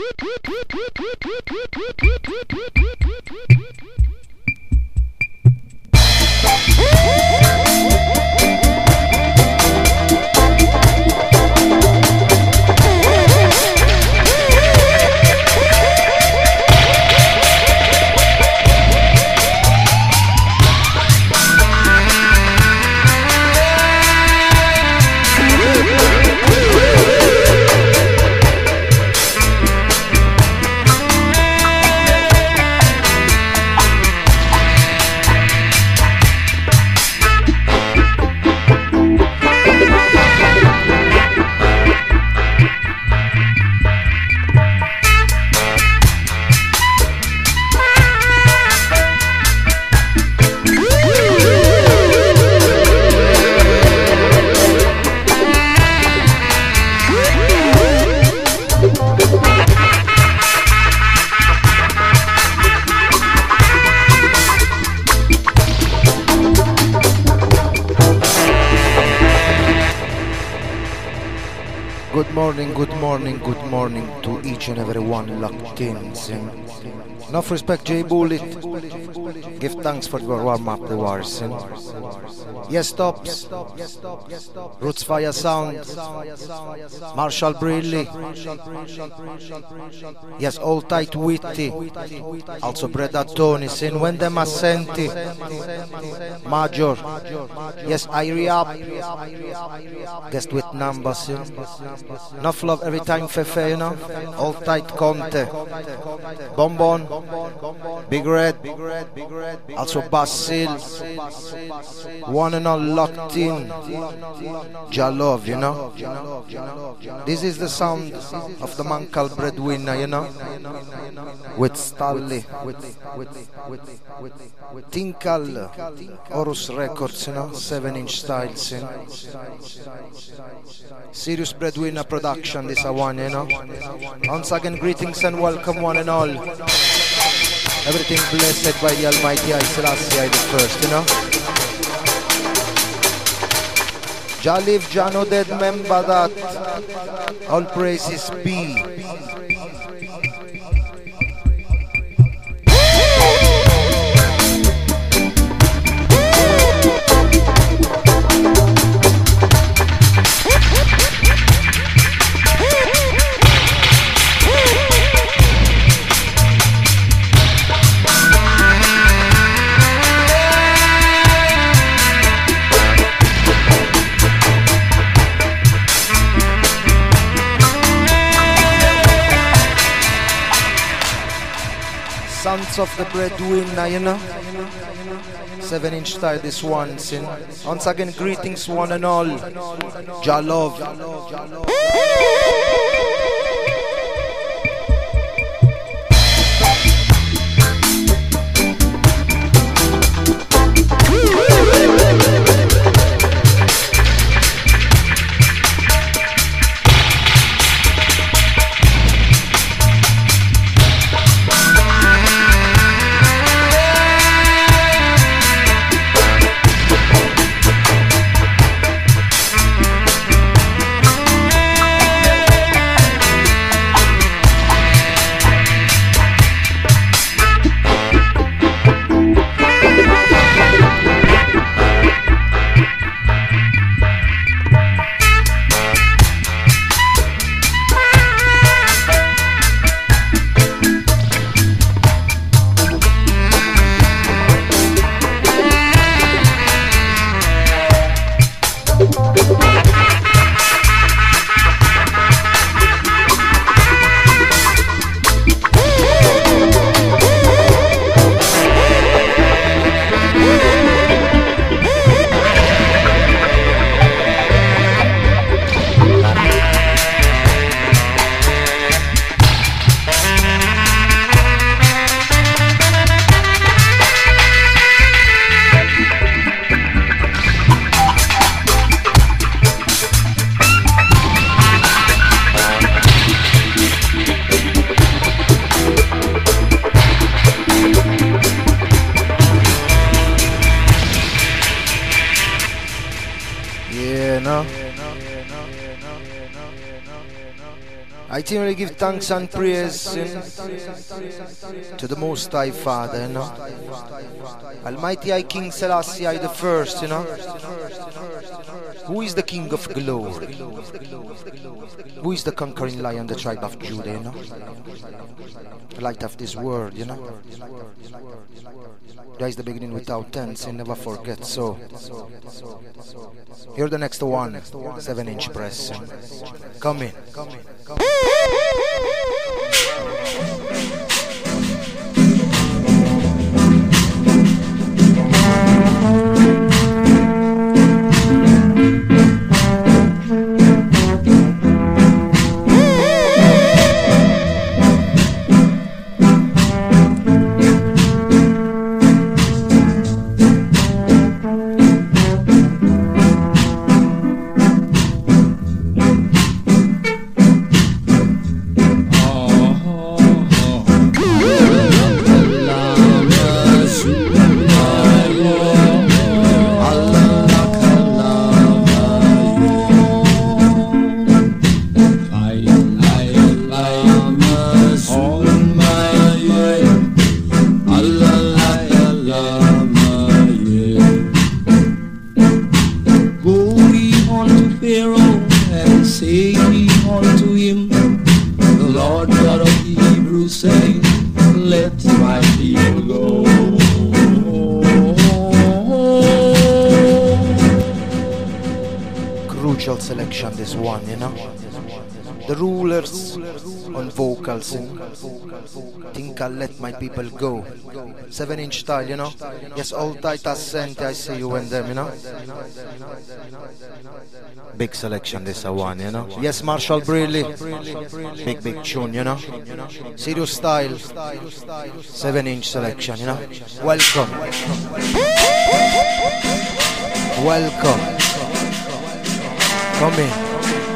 Good morning to each and every one locked in. Enough respect, J Bullet. Give thanks for your warm-up rewards. Yes, Tops. Roots Fire Sound. Marshall Briley. Yes, Old Tight Witty. Also Breda Tony. When them Assenti. Major. Yes, Irie Up. Guest with numbers. Enough love every time, Fefe, you know. Old Tight Conte. Bonbon. Big Red. Also Basil. One and all locked in. Jalove, you know. This is the sound of the man called Breadwinner, you know. With Stanley. Tinkal. Horus Records, you know. 7-inch styles, you know. Serious Breadwinner production, this one, you know. Once again, greetings and welcome one and all. Everything blessed by the Almighty I Selassie I the first, you know. Jah live, Jah no dead, remember that. All praises be. Sons of the Breadwinner, you know. 7-inch style this one, sin. Once again, greetings one and all. Jah love. I generally give thanks and praise to the Most High Father, you know. Almighty I King Selassie I the First, you know. Who is the King of Glory? Who is the conquering lion, the tribe of Judah, you know? The light of this world, you know. There is the beginning without ends, and never forget. So, here the next one, 7-inch press. Come in. Selection, this one, you know. The rulers on vocals, think I'll let my people go. 7-inch style, you know. Yes, all tight as sent, I see you and them, you know. Big selection, this one, you know. Yes, Marshall Brearley, big tune, you know. Serious style, 7-inch selection, you know. Welcome. Come in.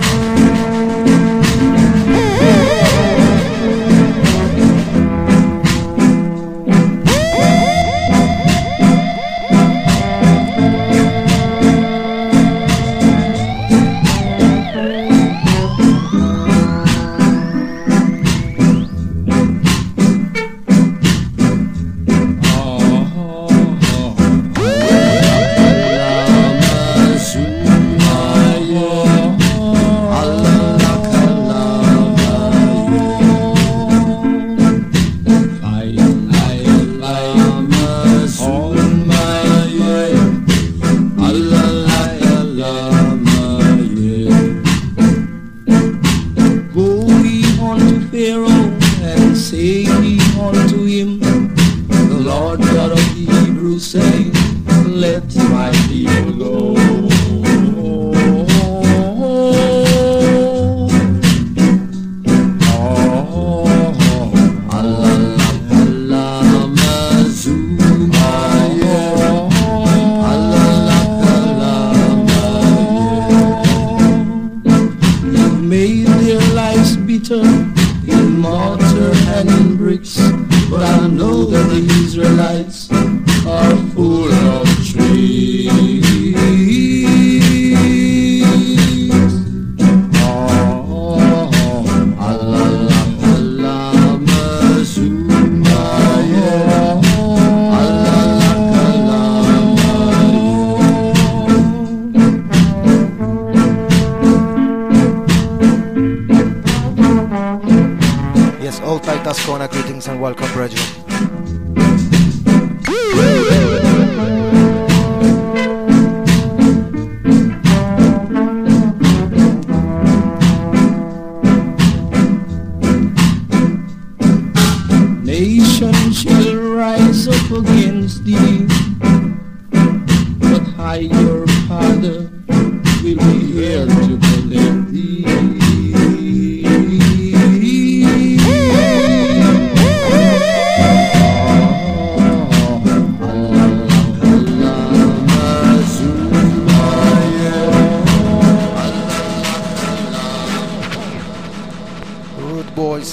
Greetings and welcome, brethren. Nation shall rise up against thee, but I, your Father, will be here to protect thee.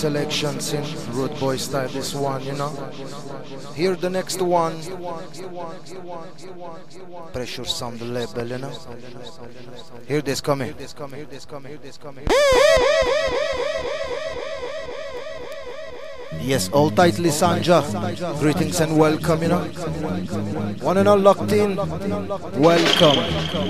selections in Rude Boy style, this one, you know. Here the next one, Pressure Sound label, you know. Here this coming. Yes, all tightly Sanja. Greetings and welcome, you know. One and all locked in. Welcome.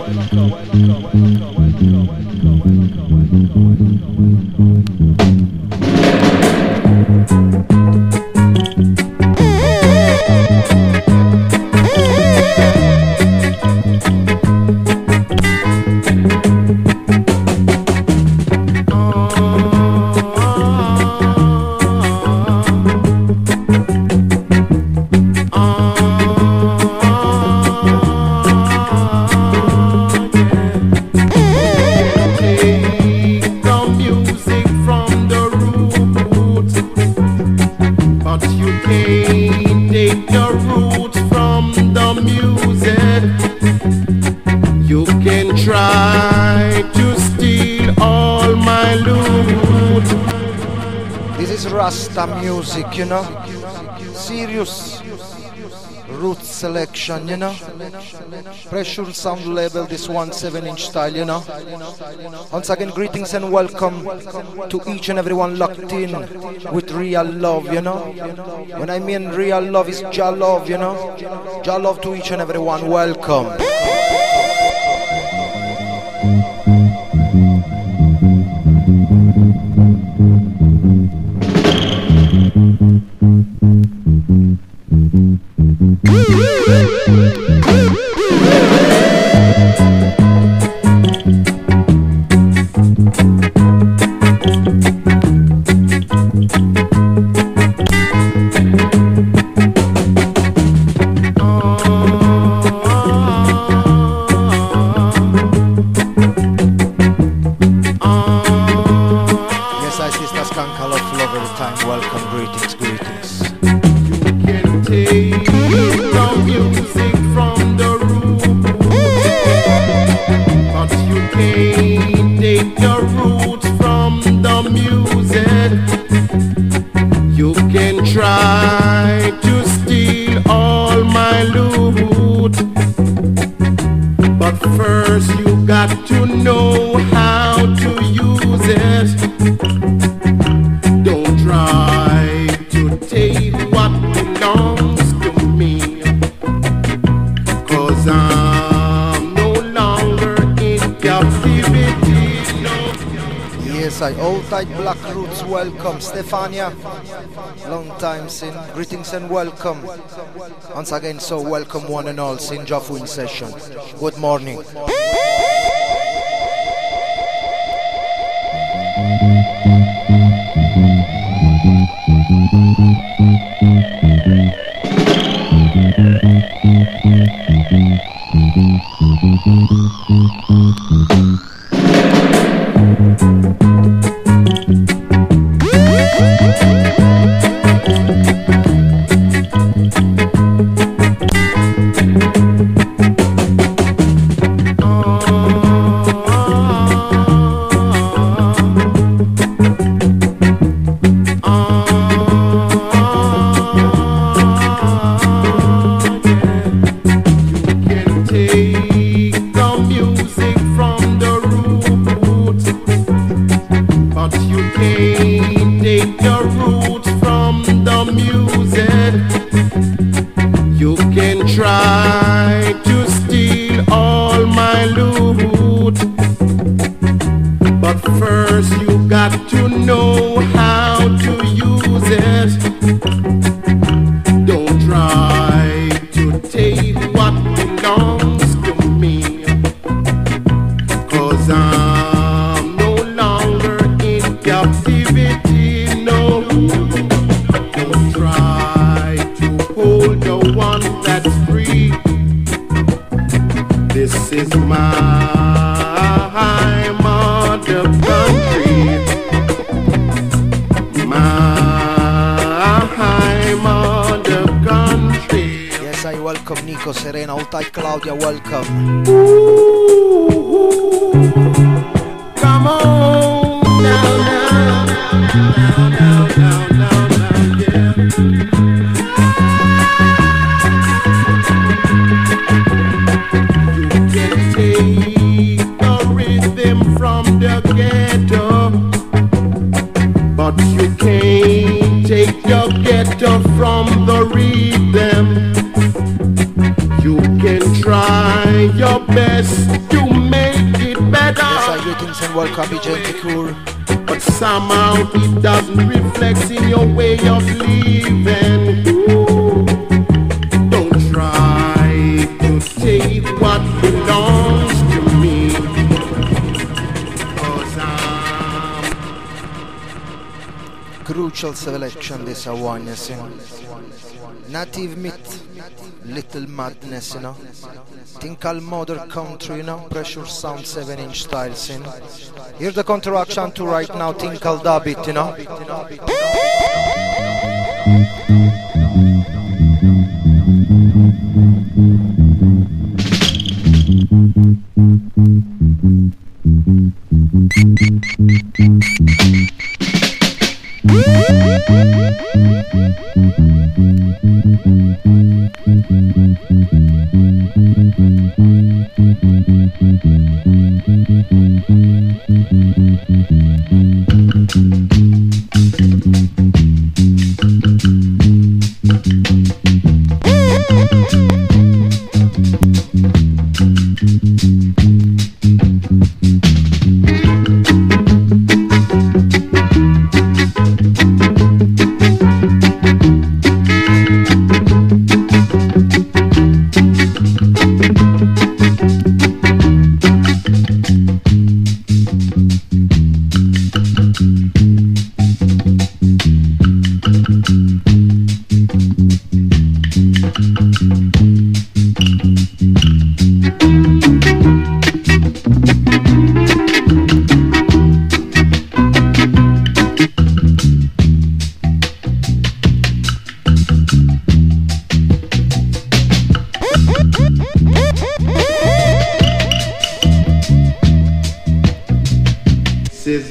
Rasta music, you know, serious root selection, you know, Pressure Sound label, this 7-inch style, you know. Once again, greetings and welcome to each and everyone locked in with real love, you know. When I mean real love, is Jah love, you know. Jah love to each and everyone, welcome. Black Roots, welcome. Stefania, long time sin. Greetings and welcome. Once again, so welcome one and all sin Jafu in session. Good morning. Serena, all tight Claudia, welcome. Come on, now, now, now, now. better from the rhythm. You can try your best to make it better. Yes, I greetings and welcome, Cool. But somehow it doesn't reflect in your way of living. Ooh. Don't try to take what belongs to me, 'cause I'm crucial selection this one, you see. Native myth, little madness, you know. Think all modern country, you know. Pressure sound 7-inch styles, you know. Here's the counteraction to right now, think all dub it, you know. This is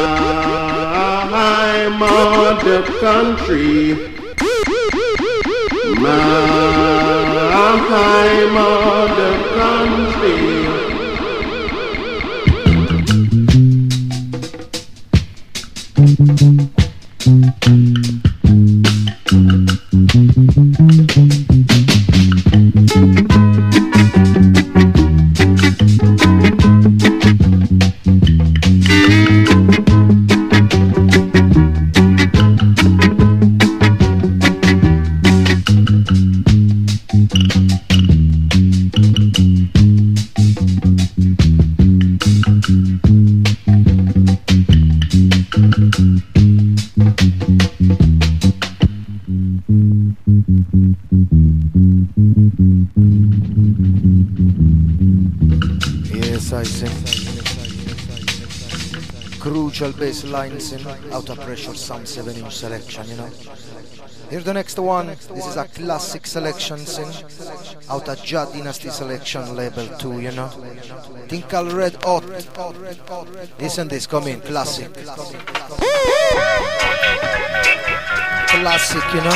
my mother country, my mother country. Yes, I see. Crucial bass lines in out of pressure, some 7-inch selection, you know. Here's the next one. This is a classic selection sin out of Jah Dynasty selection label 2, you know. Think I'll Red Hot. Listen this, come in, classic. Classic, you know.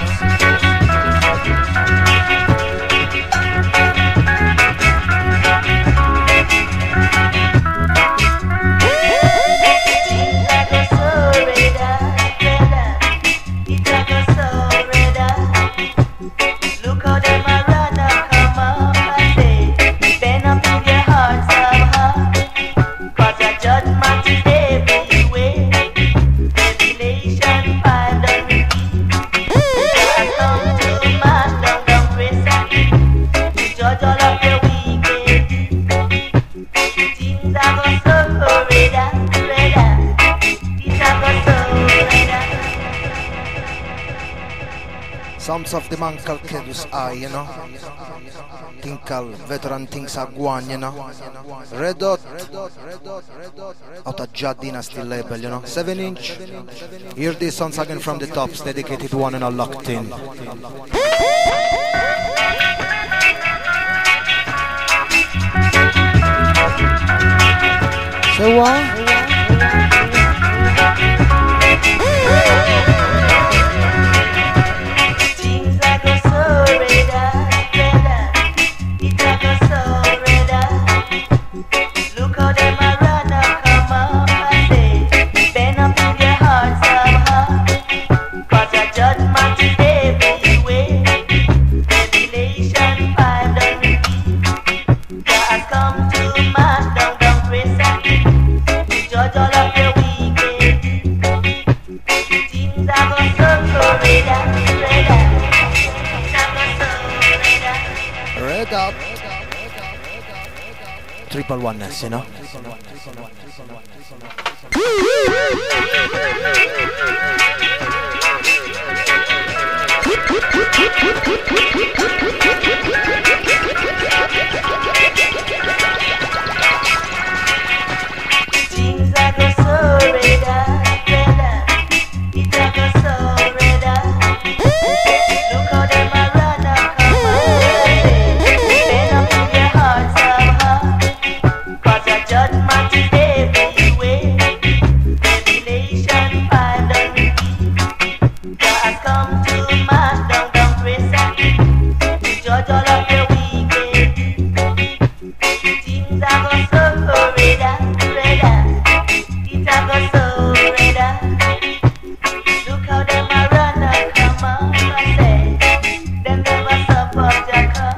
Some of the man called Kedus I, you know. Tinkal, veteran things are gone, you know. Red Hot, out of Jah Dynasty label, you know. 7-inch. Hear these songs again from the tops, dedicated one and all locked in. So what? Judgment Triple oneness, you know. Things I go so redder, it a go so redder. Look how them a run and come and bend up in their hearts somehow. 'Cause a judgment is everywhere. Revelation 5 done reveal. God has come to mash down grace to judge all of the wicked. Things I go so redder, it a go so redder. Look how them a run and come on, I say, them never support their cause.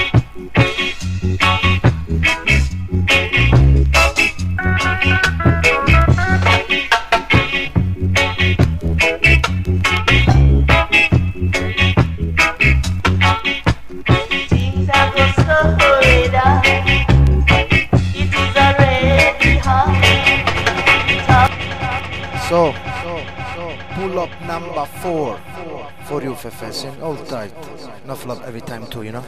Things a go so redder, it is already hard. So, pull up number 4 for you, Fefesin. Hold tight. Enough love every time too, you know.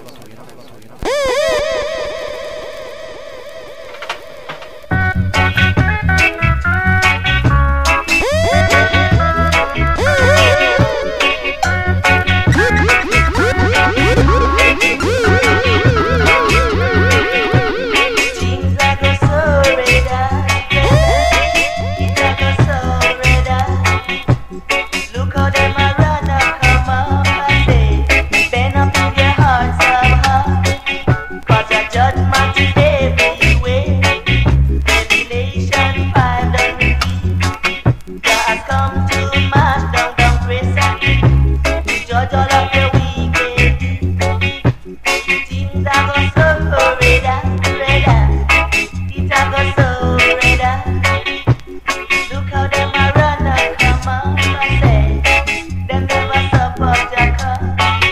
Things a go so redder, it a go so redder. Look how them a run and come on, I say, bend up in their hearts somehow. 'Cause a judgment is everywhere. Revelation 5 done reveal. God has come to mash down grace to judge all of the wicked. Things a go so redder, it a go so redder. Look how them a run and come on, I say, them never support their cause.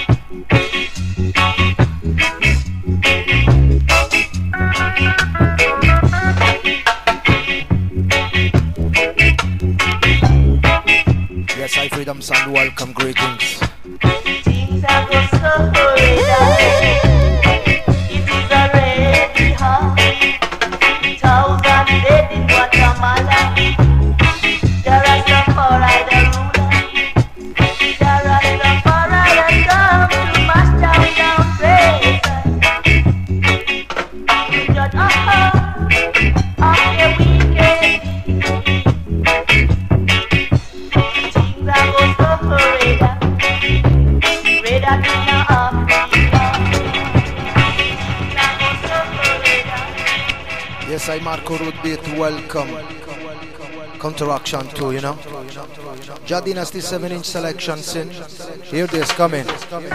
Yes, I Freedom Sound, welcome, greetings. Things a go so redder, it is already hard. Thousands dead in Guatemala. There are some for the ruler. There are some for the come to mash down grace. To judge of the wicked. Things a go so redder, redder than Africa. Things a go so redder. Yes, I Marco Rudbit, welcome. Counteraction too, you know. Jah Dynasty 7-inch selection, sin. Here this coming.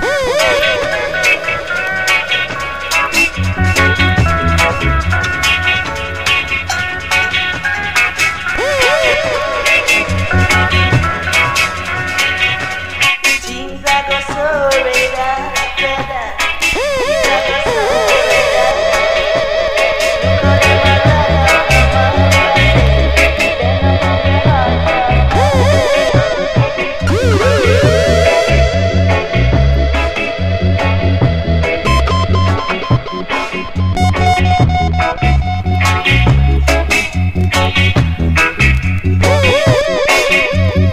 Things a go so redder, it a go so redder. Look how them a run and come on, I say, bend up in their hearts somehow.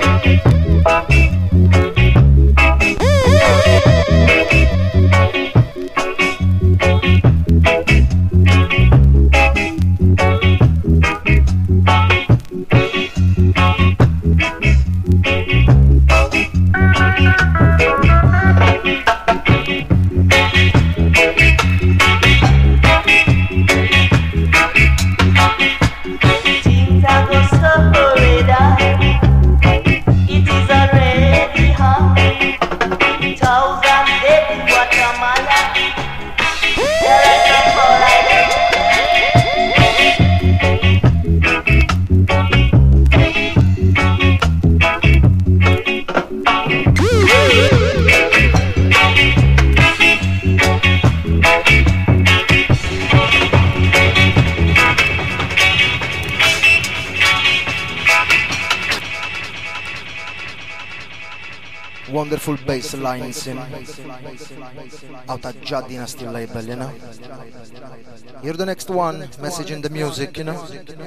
Wonderful bass lines in out of Jah Dynasty label, you know. Here the next one, message in the music, you know.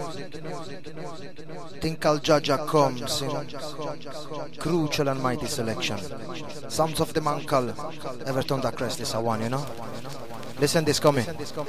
Tinkal Jaja comes in crucial and mighty selection. Sounds of the Mankal, Everton da Crest is a one, you know. Listen this coming.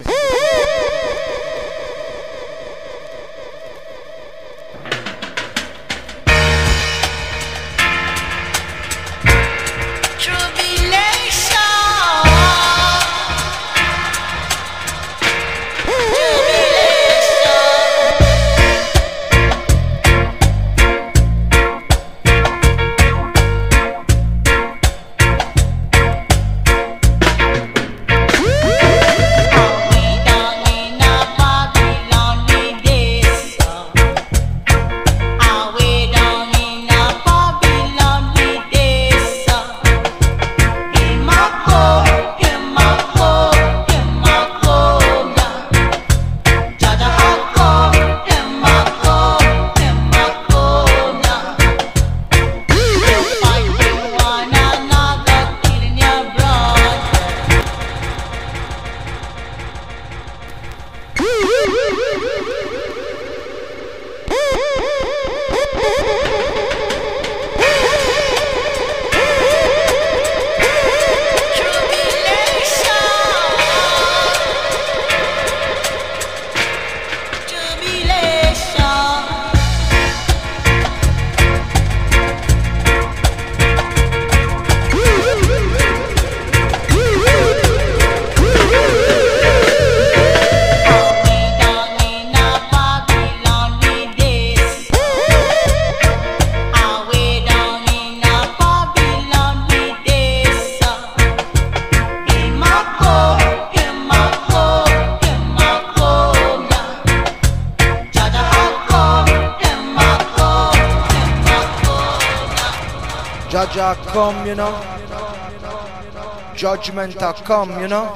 Jaja come, you know. Judgment a come, you know.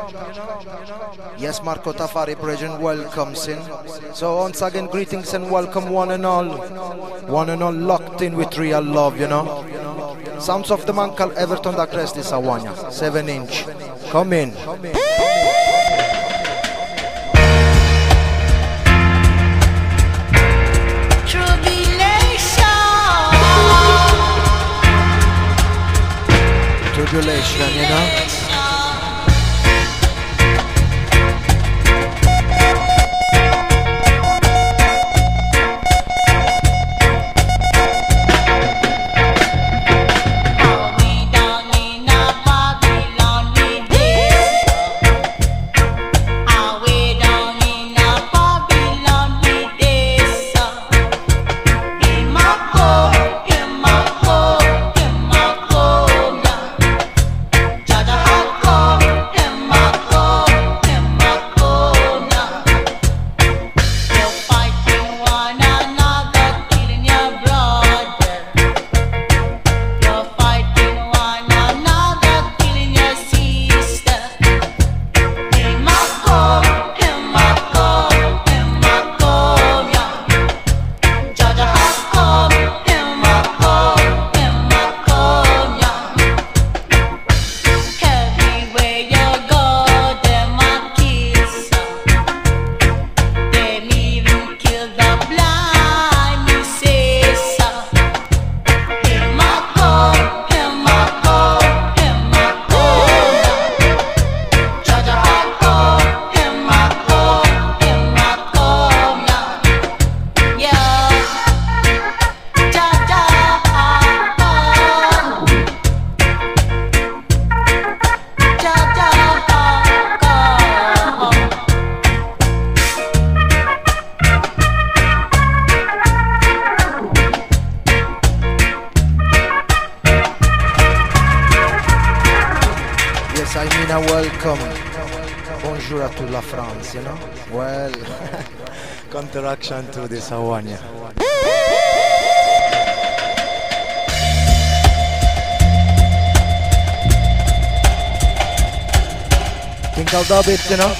Yes, Marco Tafari Brethren welcomes in. So once again, greetings and welcome one and all. One and all locked in with real love, you know. Sounds of the Mankal, Everton da Crest is Awanya. 7-inch. Come in. Tribulation, you know. Welcome. Bonjour à toute la France, you know. Well, counteraction to this Hawania. Think I'll dub it, you know.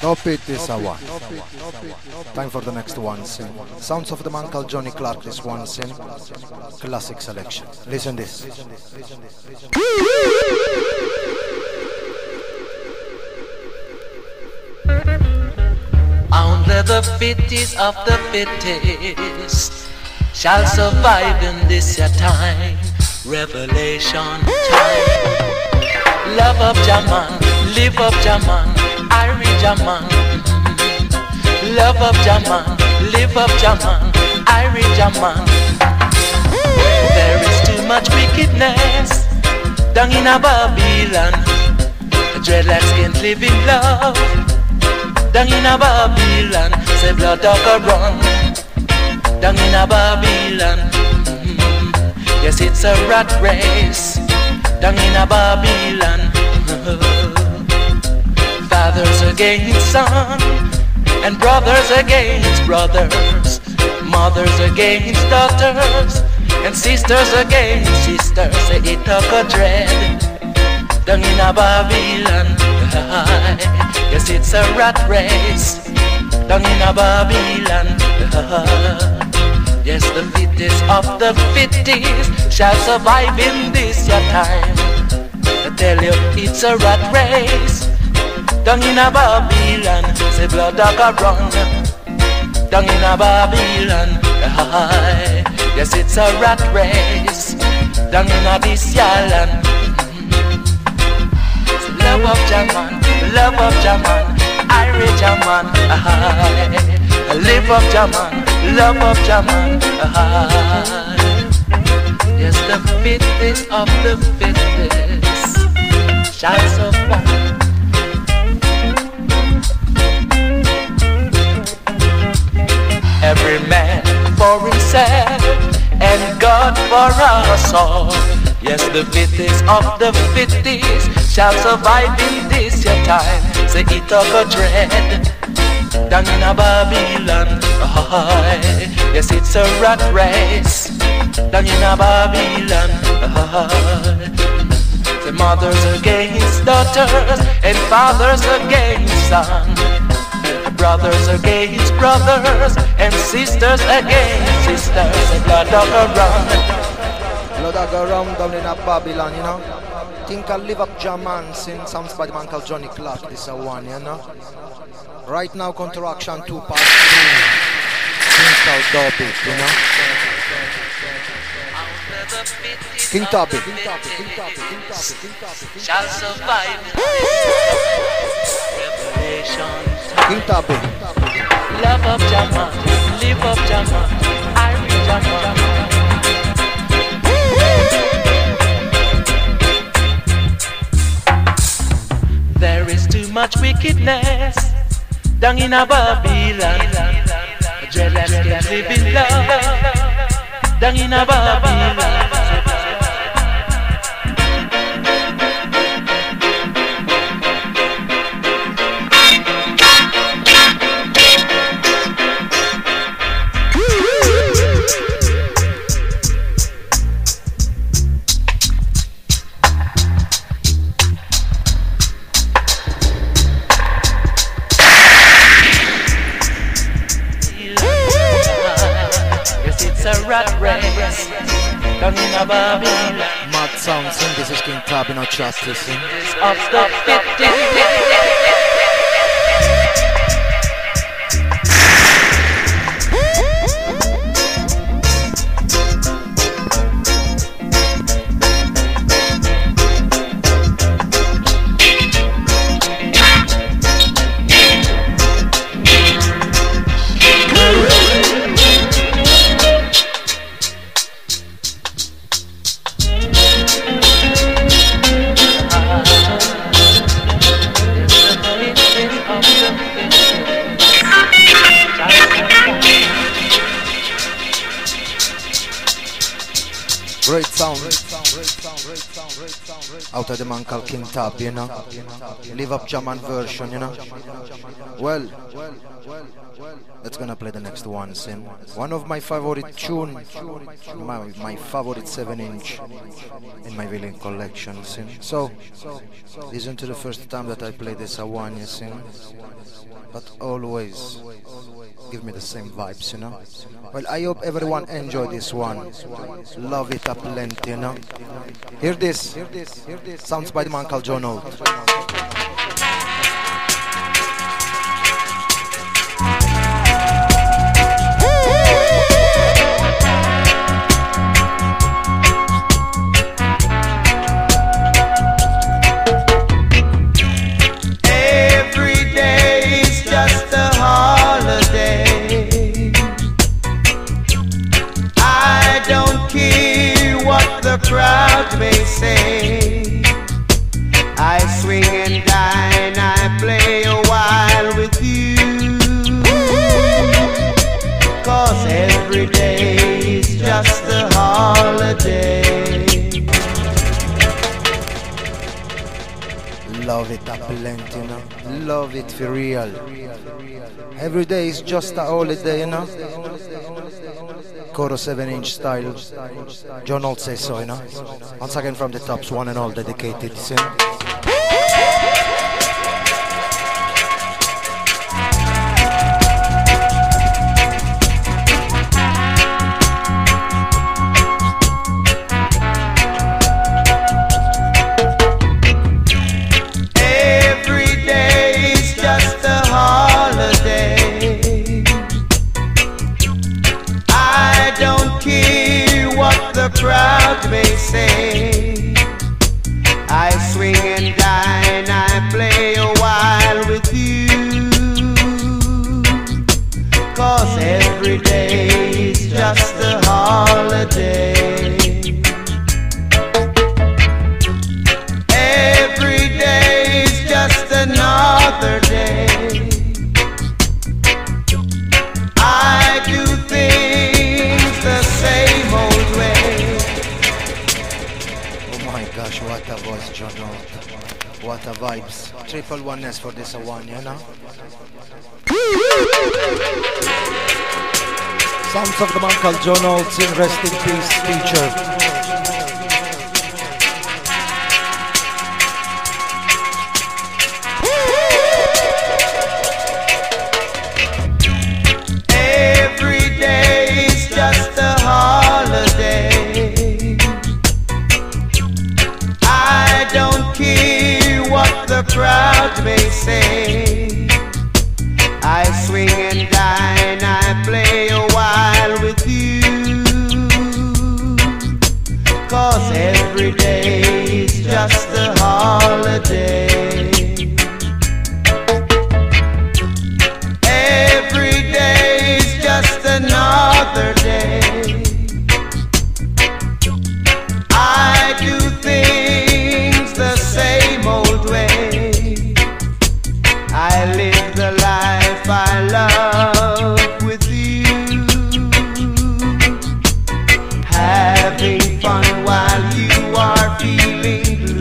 Top it this hour. Time for the next one, sin. Sounds of the man called Johnny Clark, this one, sin. Classic selection. Listen this. Only the fittest of the fittest shall survive in this your time. Revelation time. Love of Jaman, live of Jaman, I read Jaman. Love of Jaman, live of Jaman, I read Jaman. There is too much wickedness down in a Babylon. Dreadlocks can't live in love down in a Babylon. Say blood dog a run down in a Babylon. Yes, it's a rat race down in a Babylon. Fathers against son, and brothers against brothers, mothers against daughters, and sisters against sisters. Say it took a dread down in a Babylon. Yes, it's a rat race down in a Babylon. Yes, the fittest of the fittest shall survive in this your time. I tell you, it's a rat race down in a Babylon. Say blood dog a run down in a Babylon. Yes, it's a rat race down in a this your land. Love of Jaman, love of Jaman, Irish Jaman. Live of Jaman, love of Jaman. Yes, the fittest of the fittest shall survive. Every man for himself and God for us all. Yes, the fittest of the fittest shall survive in this your time. Say it up a dread down in a Babylon. Yes, it's a rat race down in a Babylon. Say mothers against daughters and fathers against sons, brothers against brothers and sisters against sisters. And blood dog around. Blood dog around down in a Babylon, you know. Think I'll live up Jaman, sin. Sounds by the man called Johnny Clark, this one, you know. Right now, Contraction 2 part 3. Think I'll dub it, you know. King Tubby. Shall survive. Revelation. King Tubby. Love of Jaman, live of Jaman, Irish Jaman. There is too much wickedness down in a Babylon. Dreadlocks can't live in love down in a Babylon. Rat race down in a Babylon. Mad sounds, and this is King Tubby, no chat, listen. Of the 50. Great sound. Out of the man called King Tubby, you know. Live up Jaman version, you know. Well, let's gonna play the next one, Sim. One of my favorite tune, my favorite 7-inch in my villain collection, Sim. So, listen to the first time that I play this one, you Sim. but always give me the same vibes, you know. Well, I hope everyone enjoy this one. Love it up plenty, you know. Hear this. Sounds by the man called John Holt. Crowd may say I swing and dine, I play a while with you, 'cause every day is just a holiday. Love it up plenty, you know. Love it for real. Every day is just a holiday, you know. Coro 7-inch style. John Holt says so, you know. Once again from the tops, one and all dedicated, you know. Crowd may say I swing and dine, I play a while with you, 'cause every day is just a holiday. Every day is just another day. I do things the same old way. Gosh, what a voice, John Holt. What a vibes. Triple oneness for this one, you know. Sounds of the man called John Holt in rest in peace feature. Every day is just a holiday. Don't care what the crowd may say. I swing and dine, I play a while with you, 'cause every day is just a holiday. Every day is just another day. I do things the same old way. I live the life I love with you, having fun while you are feeling blue.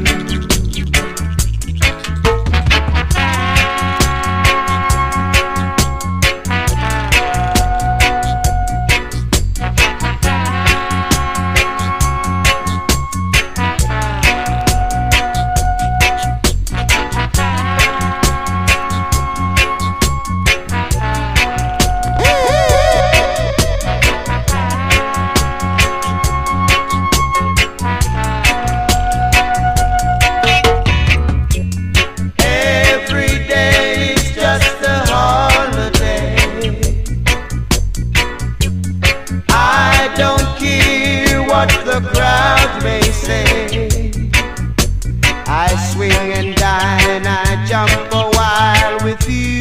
What the crowd may say, I swing and dine, I jump a while with you,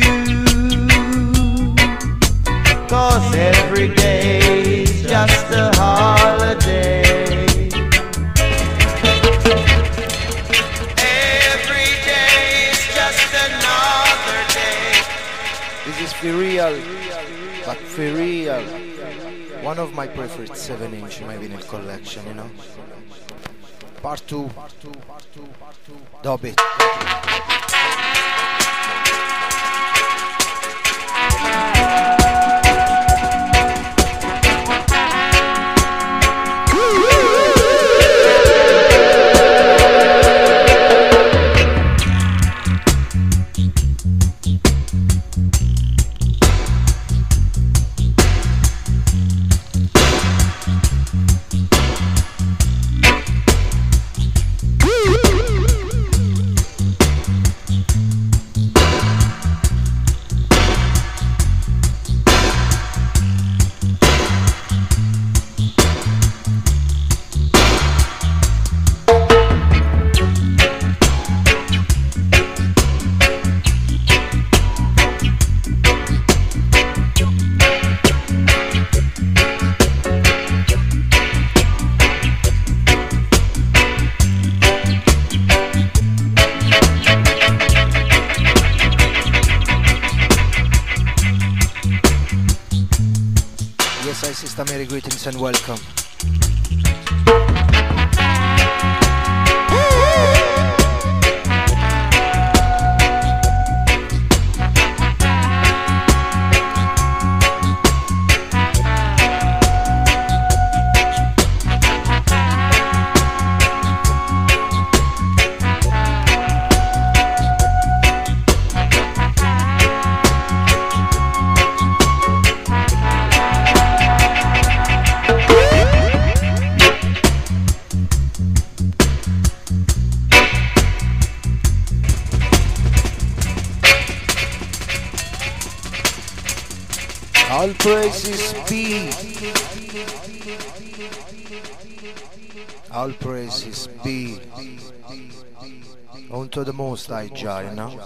'cause every day is just a holiday. Every day is just another day. This is for real, but for real. One of my preferred 7-inch in my vinyl collection, you know. Part 2, dub it. Samiri, greetings and welcome. All praises be. All praises be unto the Most High Jah, you know.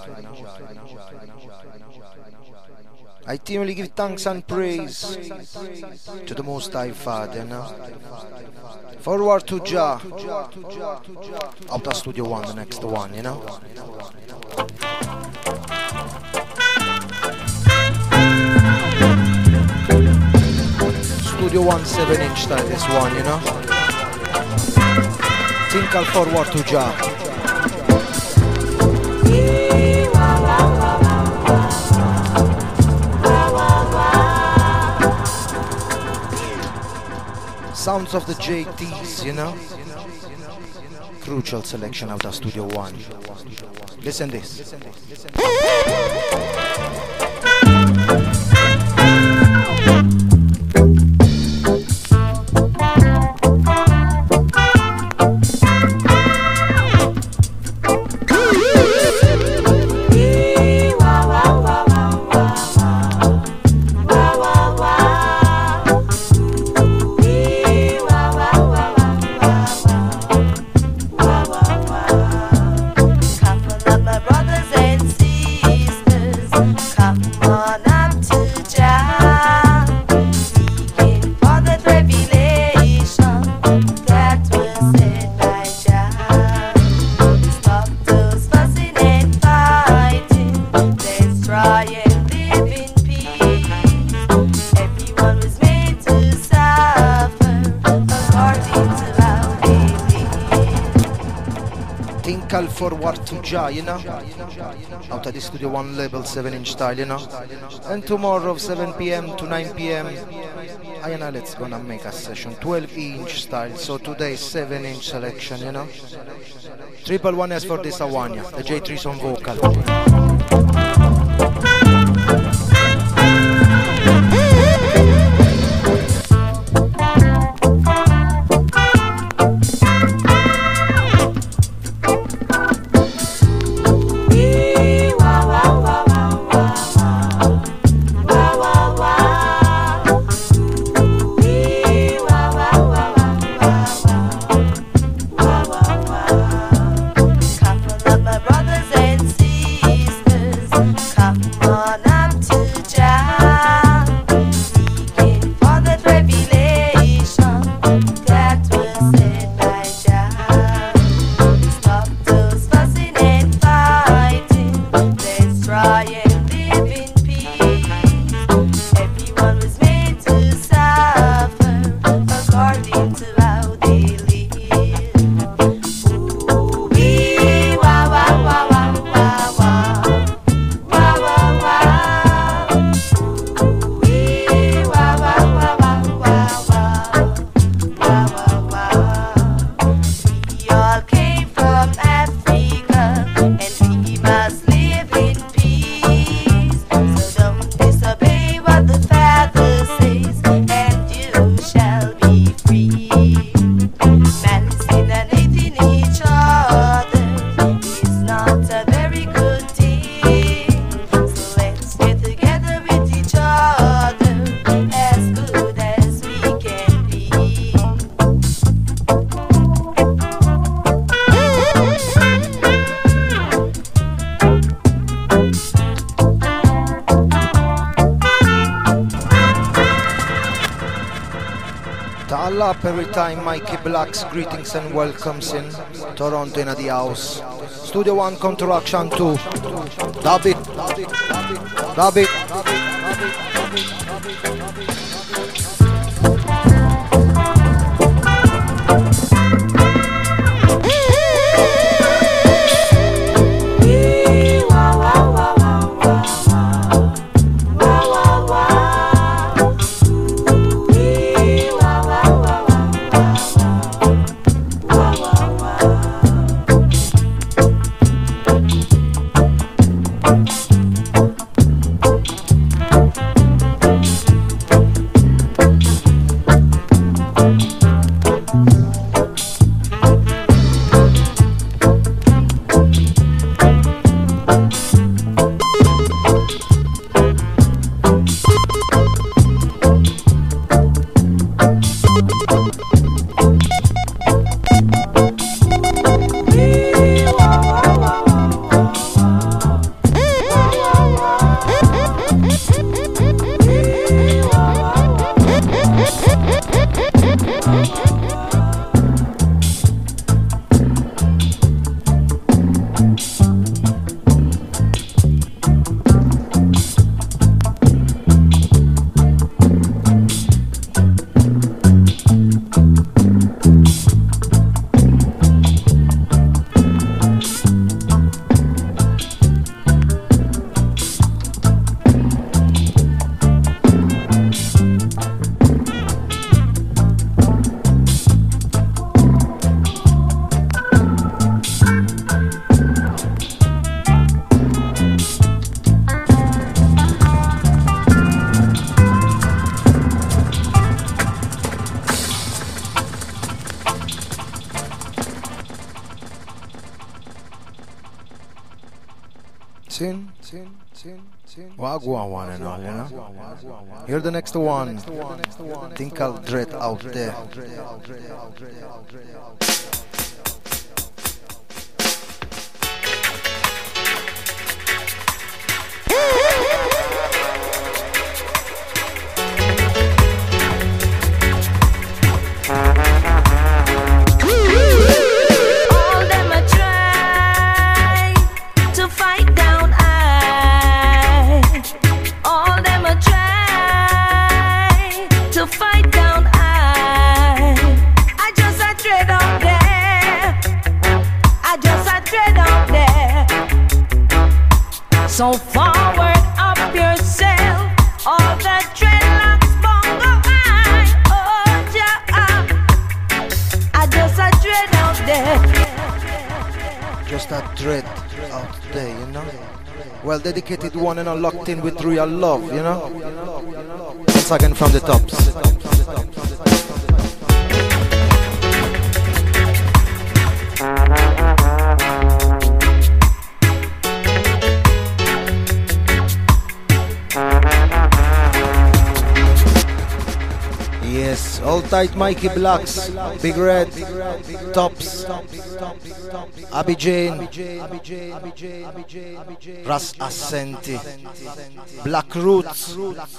I teamly give thanks and praise to the Most High Father, you know. Forward to Jah. Out of Studio One, the next one, you know. Studio One 7-inch style, this one, you know. Tinkle forward to Jah. Sounds of the JTs, you know. Crucial selection out of Studio One. Listen this. Forward to Jah, you know, out of the Studio One label 7-inch style, you know. And tomorrow 7 p.m. to 9 p.m. Ayana, let's gonna make a session 12-inch style. So today 7-inch selection, you know. 111S for this Awanya, the J3's on vocal. Up every time, Mikey Blacks, greetings and welcomes in Toronto in the house. Studio One Contraction 2. Dub it. Dub it. Sin. Wagwan one and all, you know. Here's the next one. Think I'll dread out there. So forward up yourself, all the dreadlocks bongo high. Oh yeah, I just a dread out there. Just a dread out there, you know. Well dedicated one and all locked in with real love, you know. Once again from the tops. Yes, all tight Mikey Blacks, Big Red, Tops, Abby Jane, Ras Ascenti, Black Roots,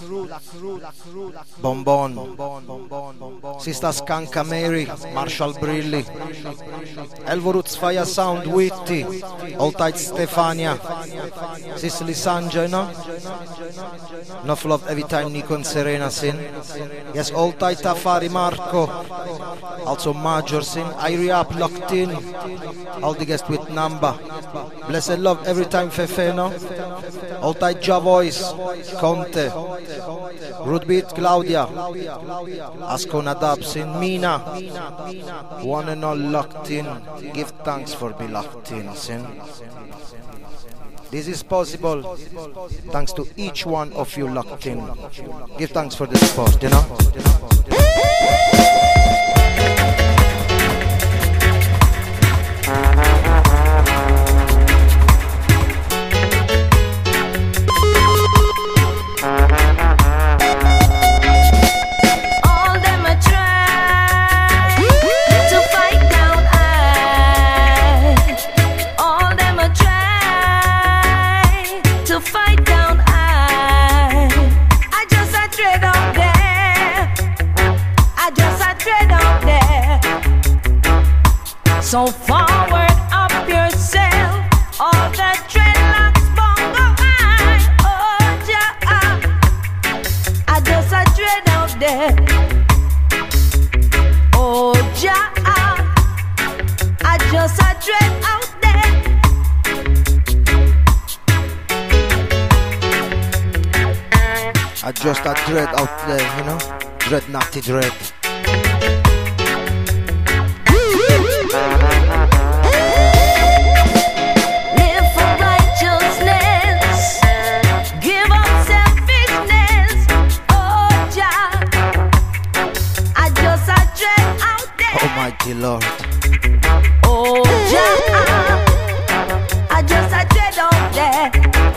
Bonbon, Sister Skanka Mary, Marshall Brilli, Elvo Roots Fire Sound Witty, all tight Stefania, Cicely Sanja, you know? Enough love every time Nico and Serena sin. Yes, all tight Tafari Marco, also Major sin, Irie up locked in, all the guests with number. Blessed love every time Fefeno, all tight Ja Voice, Conte, Rude Beat Claudia, Asko Nadab sin, Mina, one and all locked in. Give thanks for be locked in sin. This is possible thanks to each one of you locked in. Give thanks for the support, you know. So forward up yourself, all the dreadlocks bongo high. Oh yeah, I just a dread out there. Oh yeah, I just a dread out there. I just a dread out there, you know. Dread naughty dread. Live for righteousness, give up selfishness. Oh yeah, I just a dread out there. Almighty Lord. Oh yeah, I just a dread out there.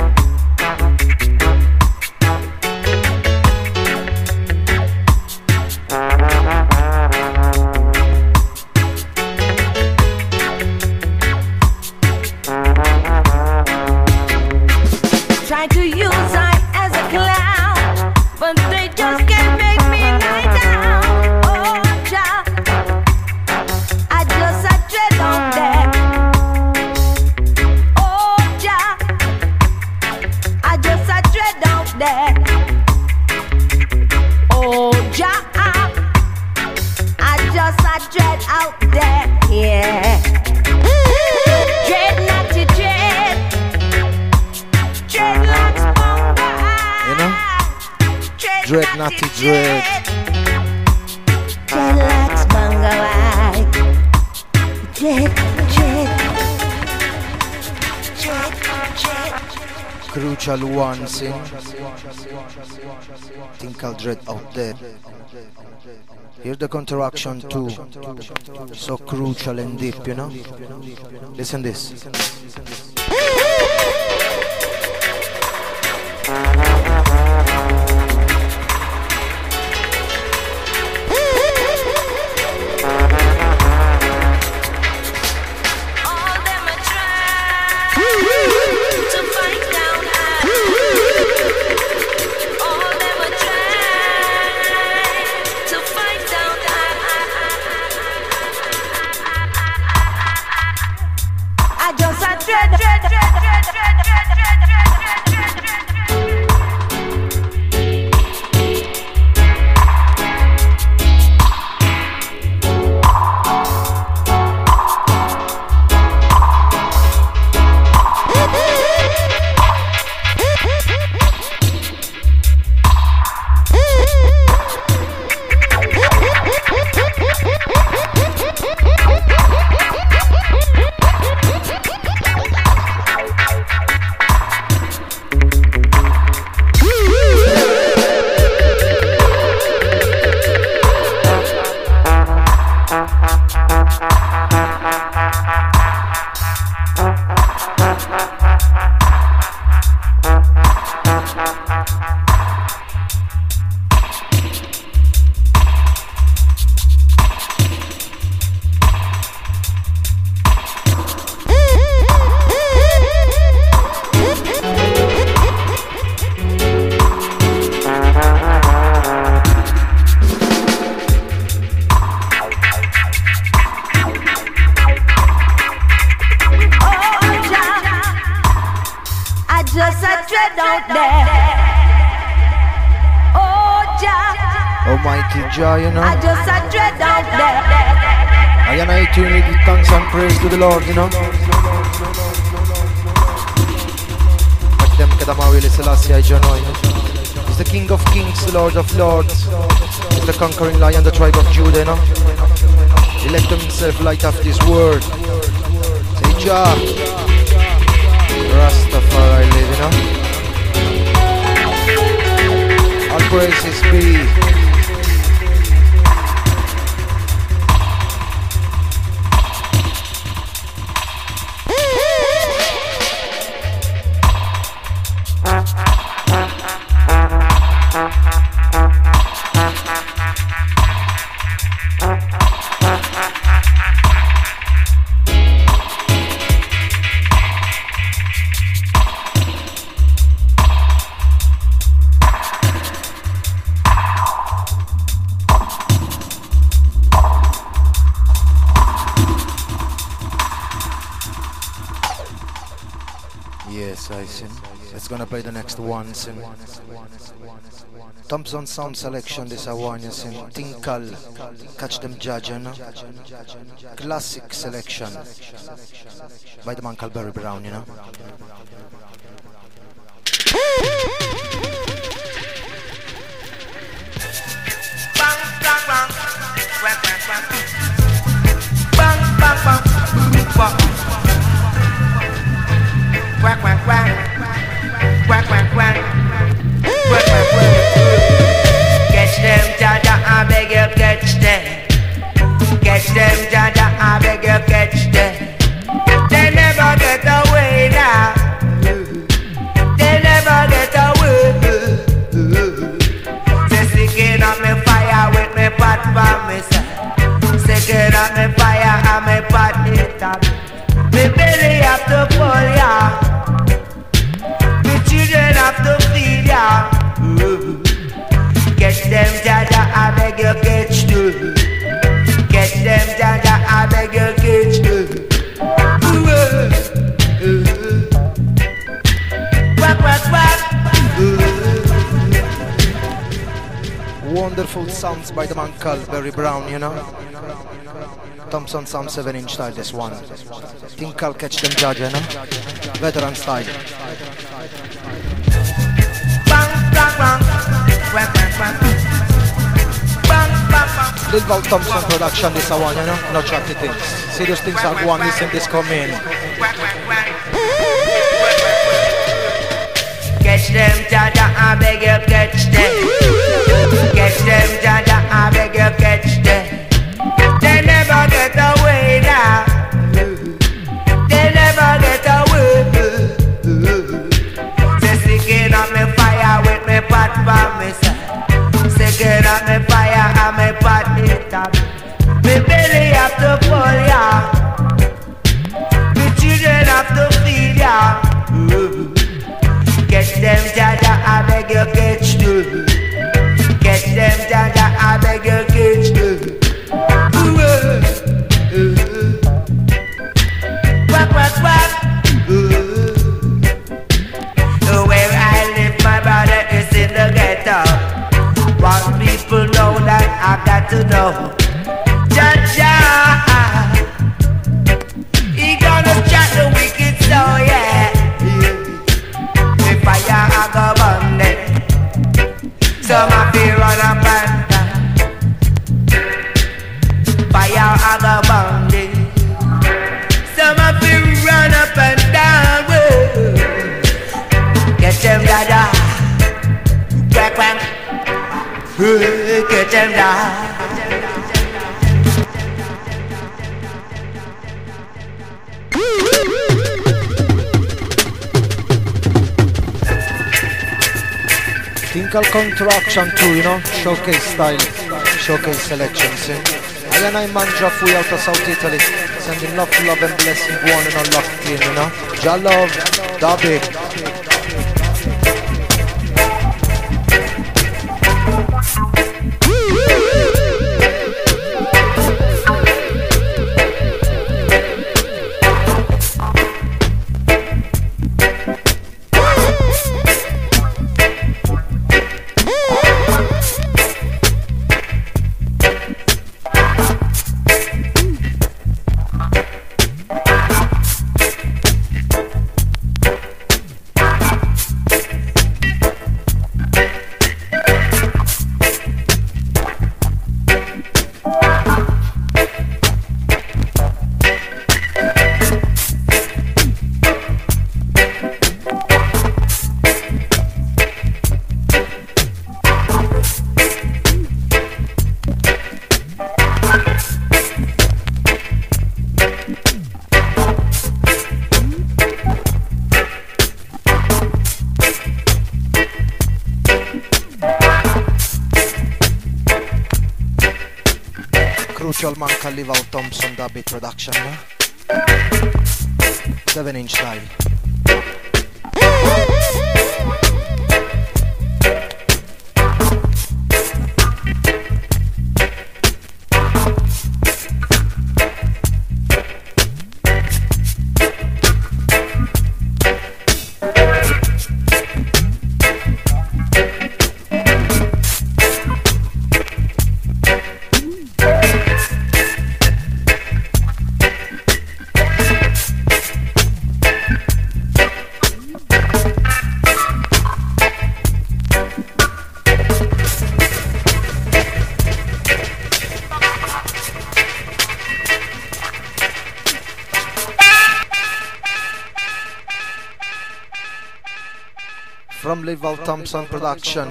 Try to use I as a clown, but they just can't make me lie down. Oh, ja, I just a dread on that. Oh, ja, I just a dread on that. Oh, ja, I just a dread out there. Yeah. Dread not to dread. Dreadlocks bongo high. You know? Dread naughty dread. Dreadlocks bongo high. Dread. Crucial one sin. Think I'll dread out there. Here's the counteraction too. So crucial and deep, you know. Listen this. dread out there. Oh Jah, Almighty Jah, you know. I just a dread out there. I and I tune with thanks and praise to the Lord, you know. But them Kadamawi Selassie I join. He's the King of Kings, the Lord of Lords. He's the conquering Lion, the tribe of Judah, you know. He let himself light up this world. Say Jah, Rastafari live, you know. All praises be. Let's gonna play the next one, sin. Thompson Sound Selection, this I want you, sin. Tinkal, Catch Them Judge, you know. Classic selection by the man called Barry Brown, you know. Bang, bang, bang, bang, bang, bang, bang, bang, bang, bang. Quack, quack, quack, quack, quack, quack, quack, quack, quack. Catch them, Jaja, I beg you, catch them. Catch them, Jaja, I beg you, catch them. They never get away now. They never get away. Say, sticking up me fire with me pot for me, sir. Sticking up me fire and me pot it up. Me belly have to pull ya. Me children have to feed ya. Catch them, Jaja, I beg you, catch them. Catch them, Jaja, I beg you, catch them. Quack, quack, quack. Wonderful sounds by the man called Barry Brown, you know. Thompson Sound 7-inch style, this one. Think I'll catch them, Judge, you know. Veteran style. Bang, bang, bang. Quack, quack, quack. Bang, bang, bang. Little Val Thompson production, this one, you know. Not chatty things. Serious things are going, listen this come in. Quack, quack, quack. Catch them, Jaja, I beg you, catch them. Catch them, Jaja, I beg you, catch them. They never get away now. They never get away. Say, sticking up me fire with me pot for me, sir. Sticking up me fire and me pot it up. Me belly have to pull ya. Me children have to feed ya. Catch them, Jaja, I beg you, catch them. Catch them, Jaja, I beg you, catch them. Quack, quack, quack. Where I live, my brother is in the ghetto. Want people know that I've got to know. Jaja, he gonna shut the wicked soul, yeah. If fire I go burn them, some of you run up and down. Fire I go burn them, some of you run up and down. Get them dada, quack quack, get them dada. Tinkal Contraction too, you know, showcase style, showcase selections, eh? I and I man Jafui out of South Italy, sending love and blessing, one and all love clean, you know. Jah love, da big. Actual man can live out Thompson, that big production, no? 7-inch style. From Leval Thompson production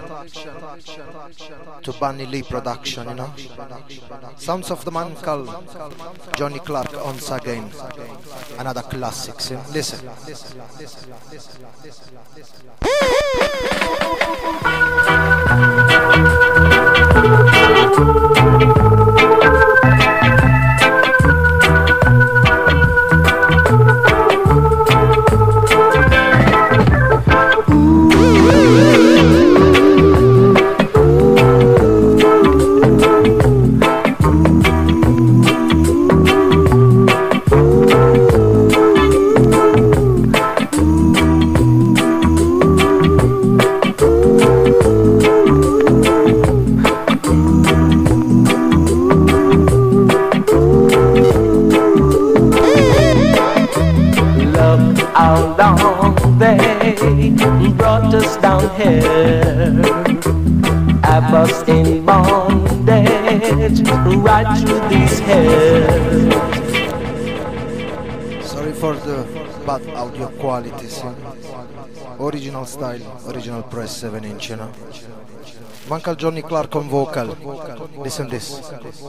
to Bunny Lee production, you know. Sounds of the man called Johnny Clark once again. Another classic, see? Listen. Brought us down here, have us in bondage, right through these hairs. Sorry for the bad audio quality, see? Original style, original press 7-inch, you know. Man called Johnny Clark on vocal. Listen this.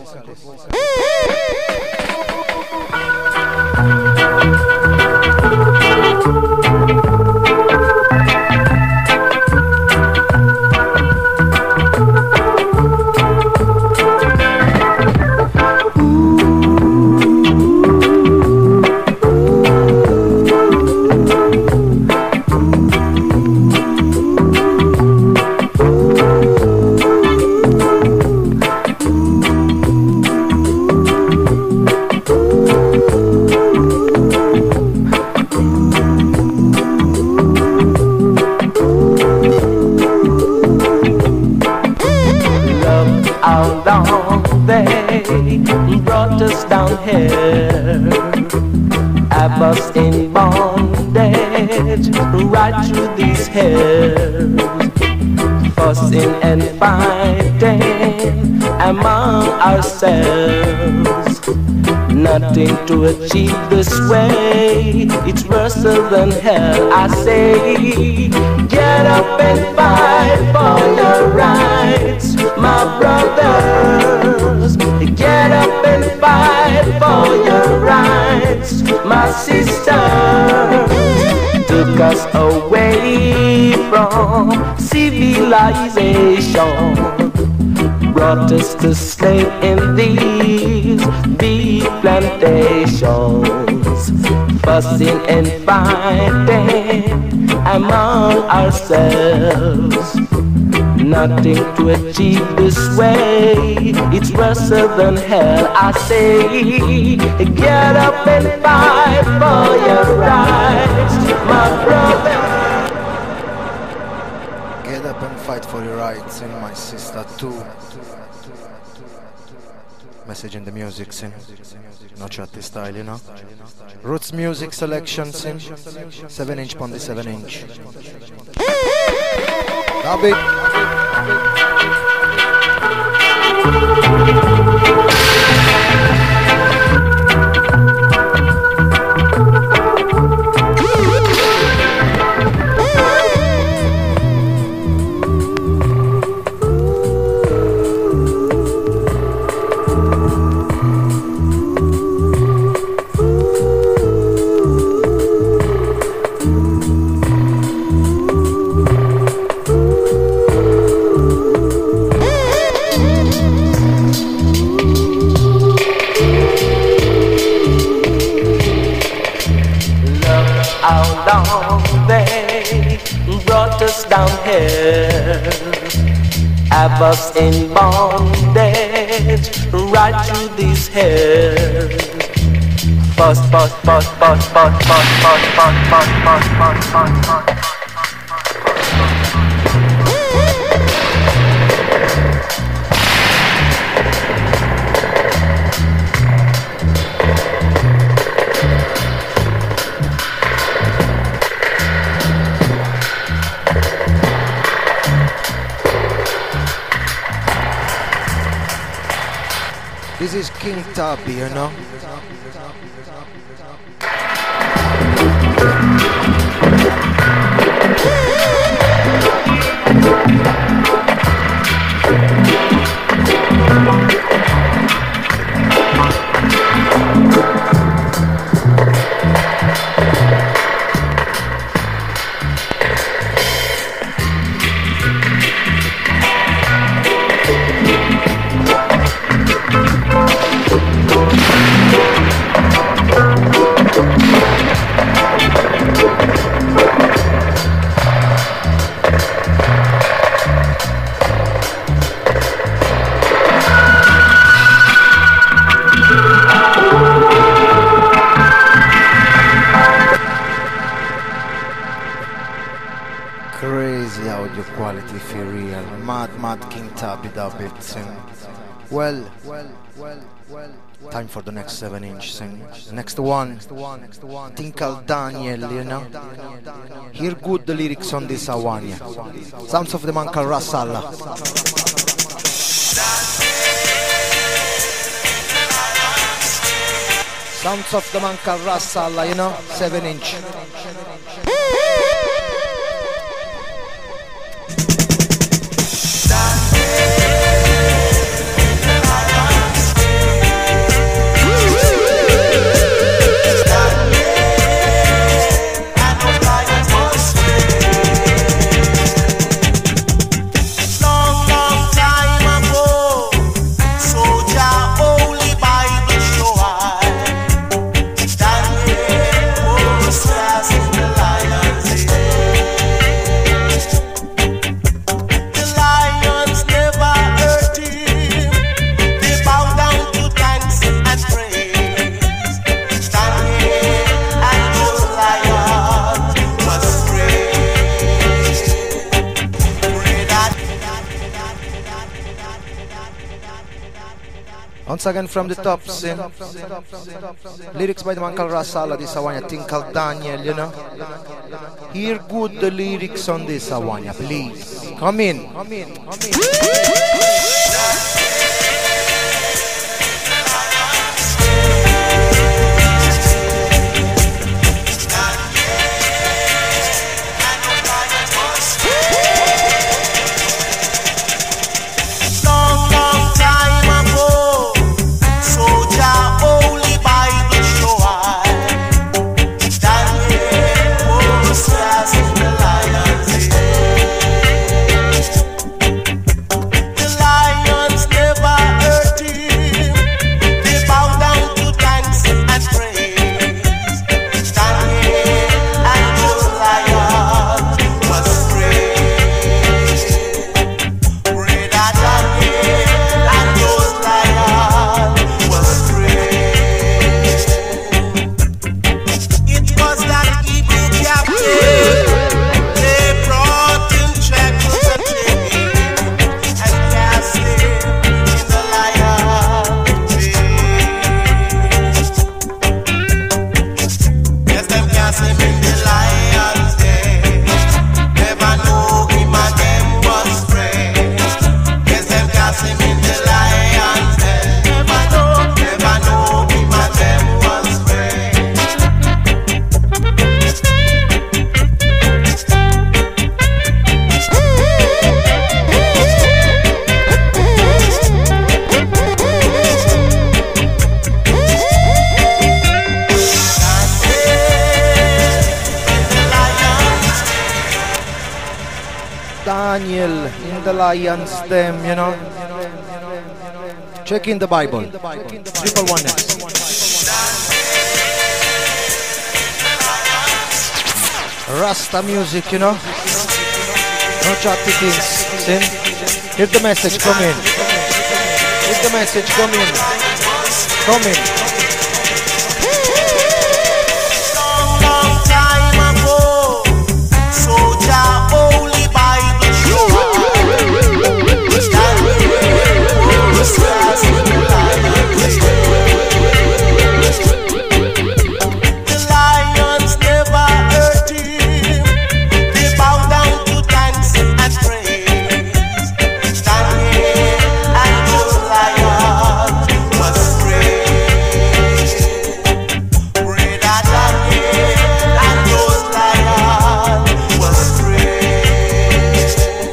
Brought us down here, have us in bondage, right through these hairs, fussing and fighting among ourselves. Nothing to achieve this way, it's worse than hell. I say, get up and fight for your rights, my brothers. Get up and fight for your rights, my sisters. Took us away from civilization, brought us to stay in these big plantations, fussing and fighting among ourselves. Nothing to achieve this way, it's worse than hell. I say, get up and fight for your rights, my brother. Get up and fight for your rights, and my sister too. Message in the music, sin. Not chatty style, you know. Roots music selection, sin. 7-inch on the 7-inch. David. long they brought us down here, have us in bondage right through these hairs. Bust, bust, bust, bust, bust, bust, bust, bust, bust, bust, bust, bust, bust. This is King Tubby, you know. Crazy audio quality for real. Mad King Tubby dub it sing. Well, time for the next 7-inch sing. Next one, Tinkle Daniel, you know. Hear good the lyrics on this Awanya. Sounds of the Mankal Rasala. Sounds of the Mankal Rasala, you know, 7-inch. Once again from the top, sin. Lyrics by the Mankal Rasala, this Awanya, Tinkle Daniel, you know. Hear good the lyrics on this Awanya, please. Come in. Daniel in the lion's den, you know. Check in the Bible. Triple oneness. Rasta music, you know. No chatty things. See? Hear the message, come in. Hear the message, come in. Come in. Long time ago, soldier only Bible show. The lions never hurt him. They bow down to dance and praise. Daniel and those lions was praised. Brother Daniel and those lions was praised.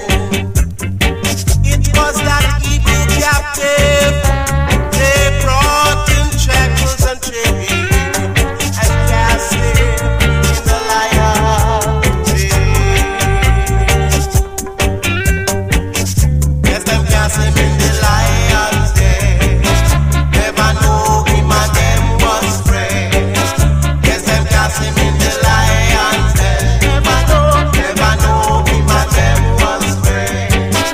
It was that evil captive they brought in shackles and chains and cast him in the lion's den. Yes, them cast him in the lion's den. Never know him and them was friends. Yes, them cast him in the lion's den. Never know him and them was friends.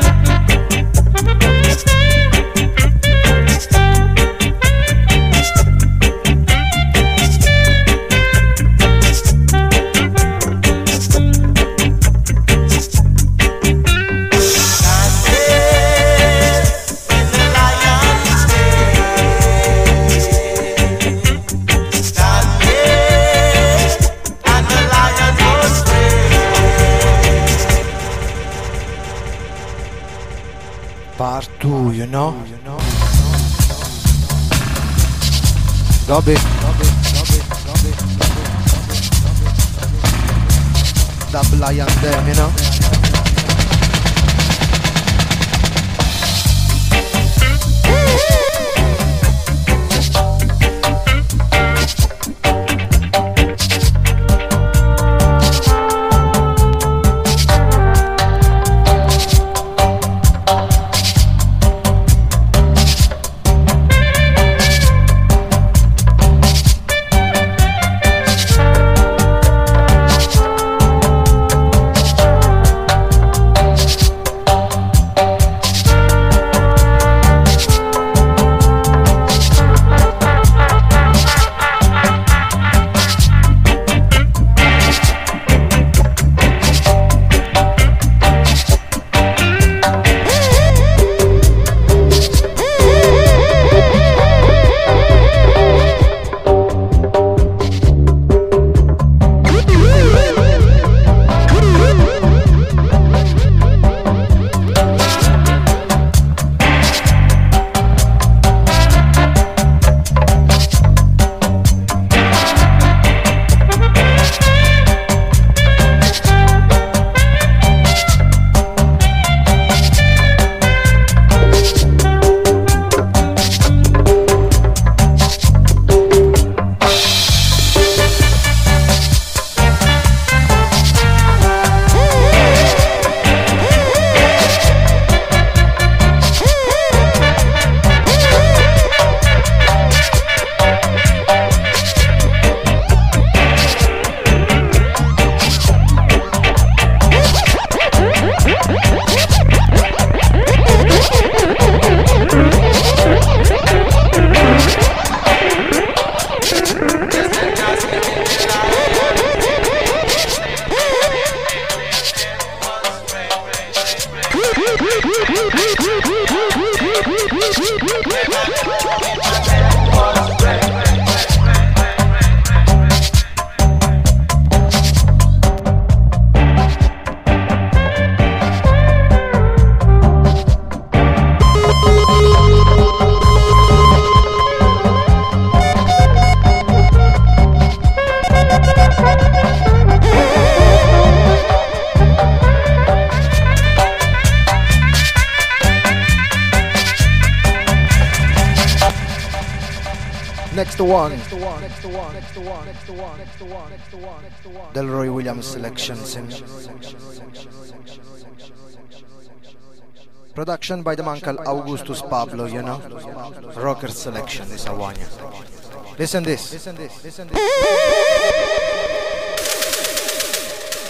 Part 2, you know. Dobby. Double I and them, you know. Delroy Williams selections. Production by the man called Augustus Pablo, you know. Rocker selection, this one. Listen this.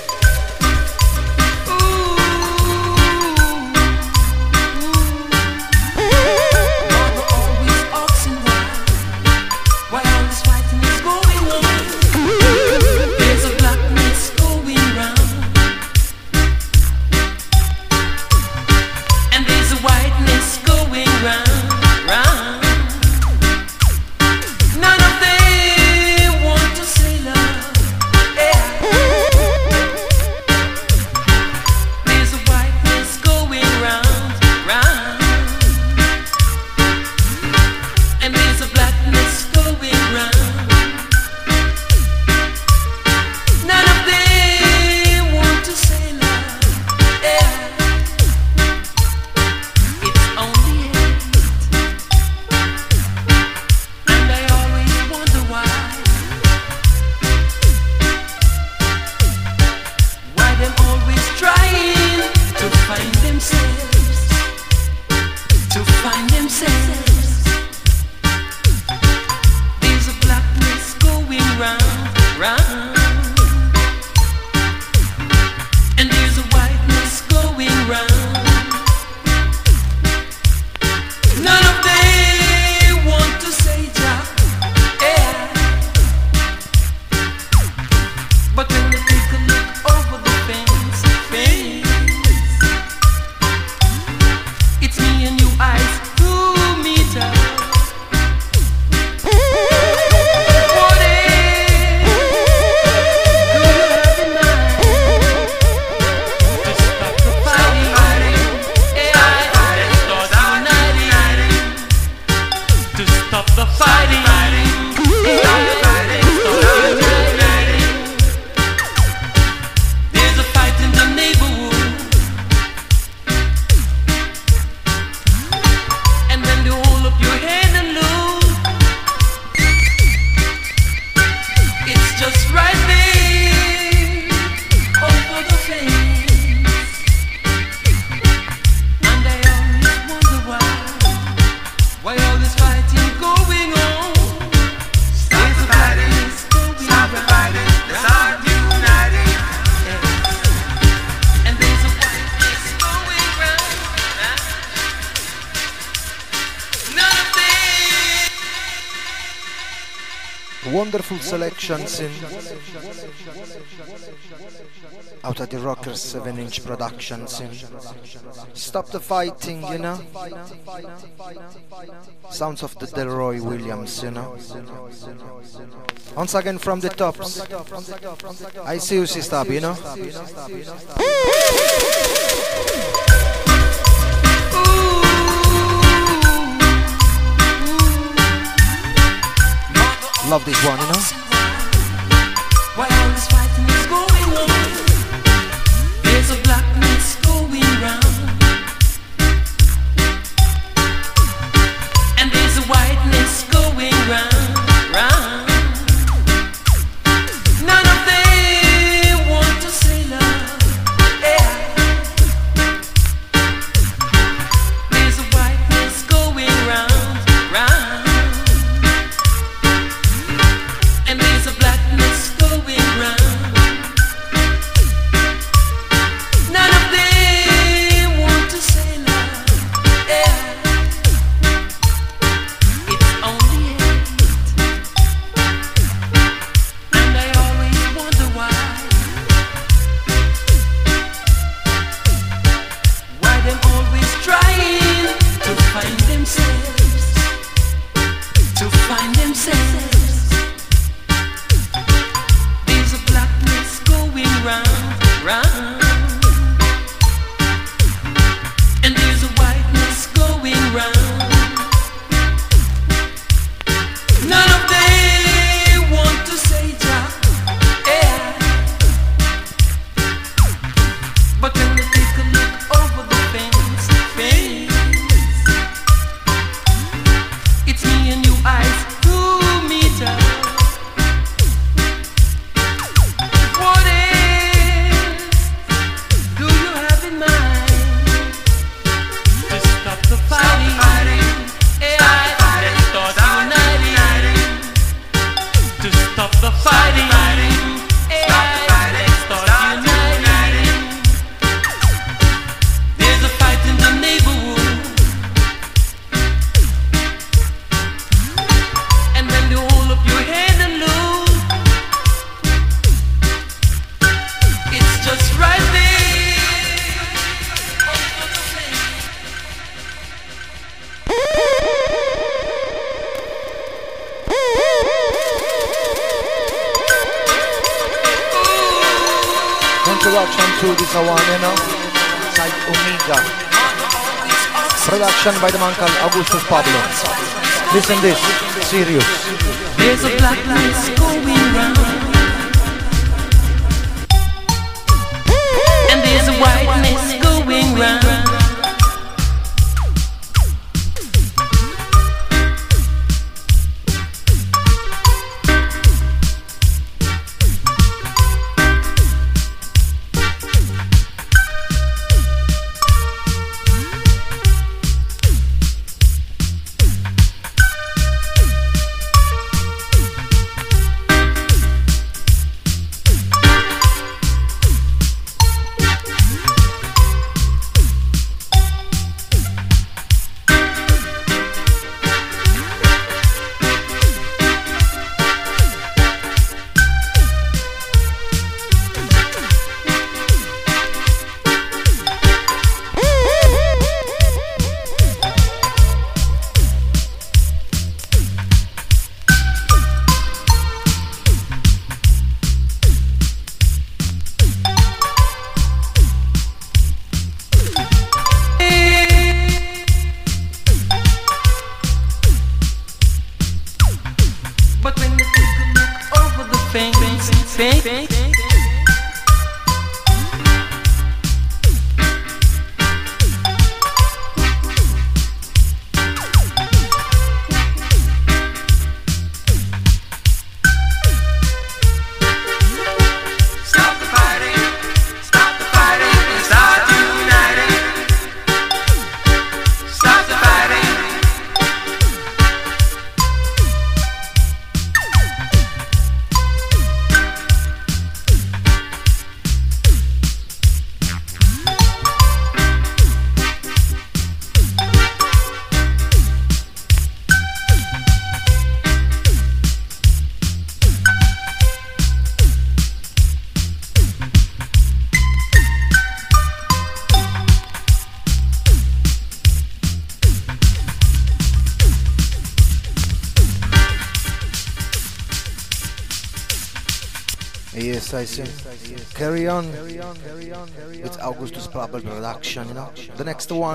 themselves, to find themselves. There's a blackness going round, round, and there's a whiteness going round. None of them want to say Jah, yeah. But when they take a look over the fence, it's me and you eyes who meet up. What is do you have in mind to stop the fighting? To stop the fighting. There's a fight in the neighborhood, and when you hold up your head and look, it's just right there over the fence. And I always wonder why all this fighting going on? Stop the fighting, stop the fighting, let's start uniting. And there's a whiteness going round. None of them. Wonderful selections in out of the Rockers 7-inch productions in Stop the Fighting, you know. Sounds of the Delroy Williams, you know. Once again from the tops, I see you, sister, you know. Love this one, you know. Why all this fighting is going on? There's a blackness going round, and there's a whiteness going round, round. None of them want to say love, yeah. There's a whiteness going round, round, and there's a blackness going round. None of them want to say love, yeah. It's only hate, and I always wonder why them always trying to find themselves, to find themselves. There's a blackness going round, round, and there's a whiteness going round. None of them want to say Jah, yeah. But when they take a look over the fence, it's me and you eyes who meet up. What else do you have in mind to stop the fighting? Let's start uniting. To stop the fighting. Let's start uniting. There's a fight in the neighborhood, and when you hold up your head and look, it's just right there over the fence. Introduction to this one, you know. Side Omega. Production by the man called Augustus Pablo. Listen this, serious. There's a blackness going round, and there's a whiteness going round. Yes, I see. Carry on with Augustus Pablo production, you know. The next one,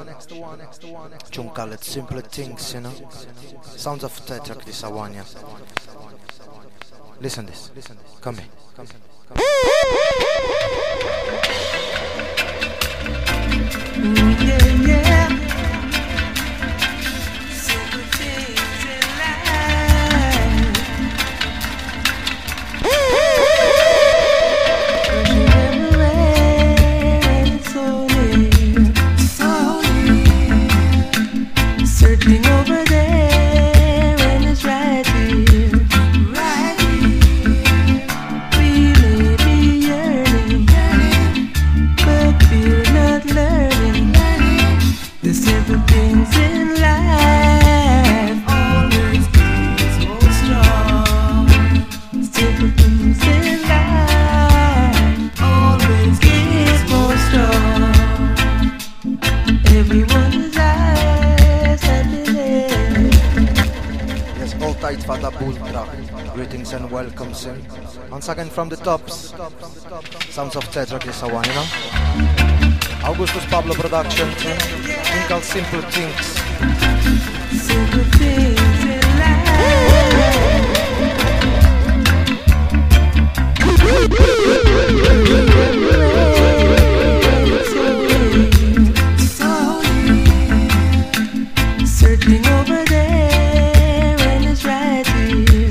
call it Simple Things, you know. Sounds of Tetrak, this one, yeah. Listen this. Come here. Yeah. Greetings and welcomes in. Once again from the tops. Sounds of Tetrak is one, you know. Augustus Pablo production. Think of Simple Things. Simple things in searching over there and it's right here.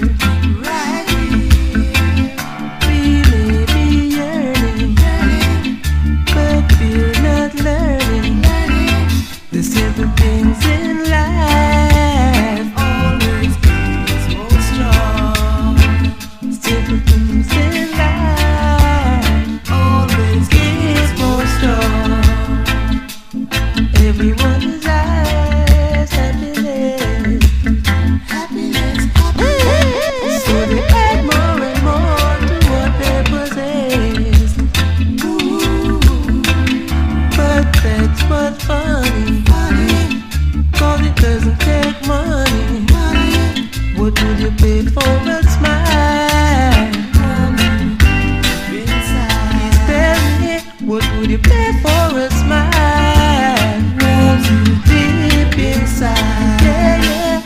The simple things in life always keep us more strong. Simple things in life always keep us more strong. Everyone desires happiness, happiness, happiness. So they add more and more to what they possess. Ooh, but that's what's funny. Cause it doesn't take money. What would you pay for a smile? Please tell me, what would you pay for a smile? Deep inside, yeah.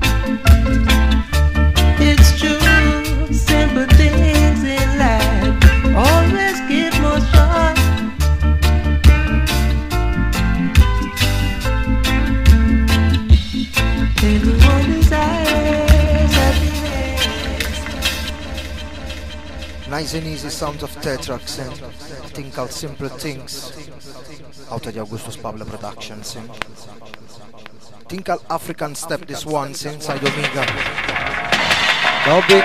It's true, simple things in life always give more joy. Everyone desires happiness. Nice and easy sounds of Tetrax and think out Simple Things out of the Augustus Pablo productions. Think out African step this once inside Omega. Dub it.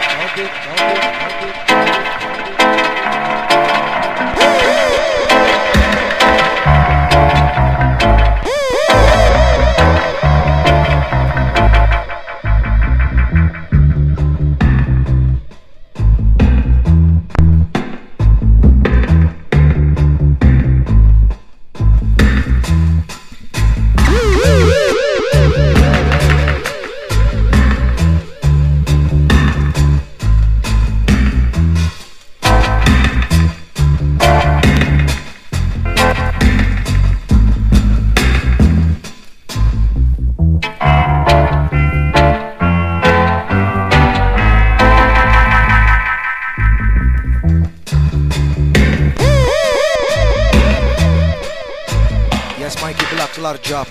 Large job.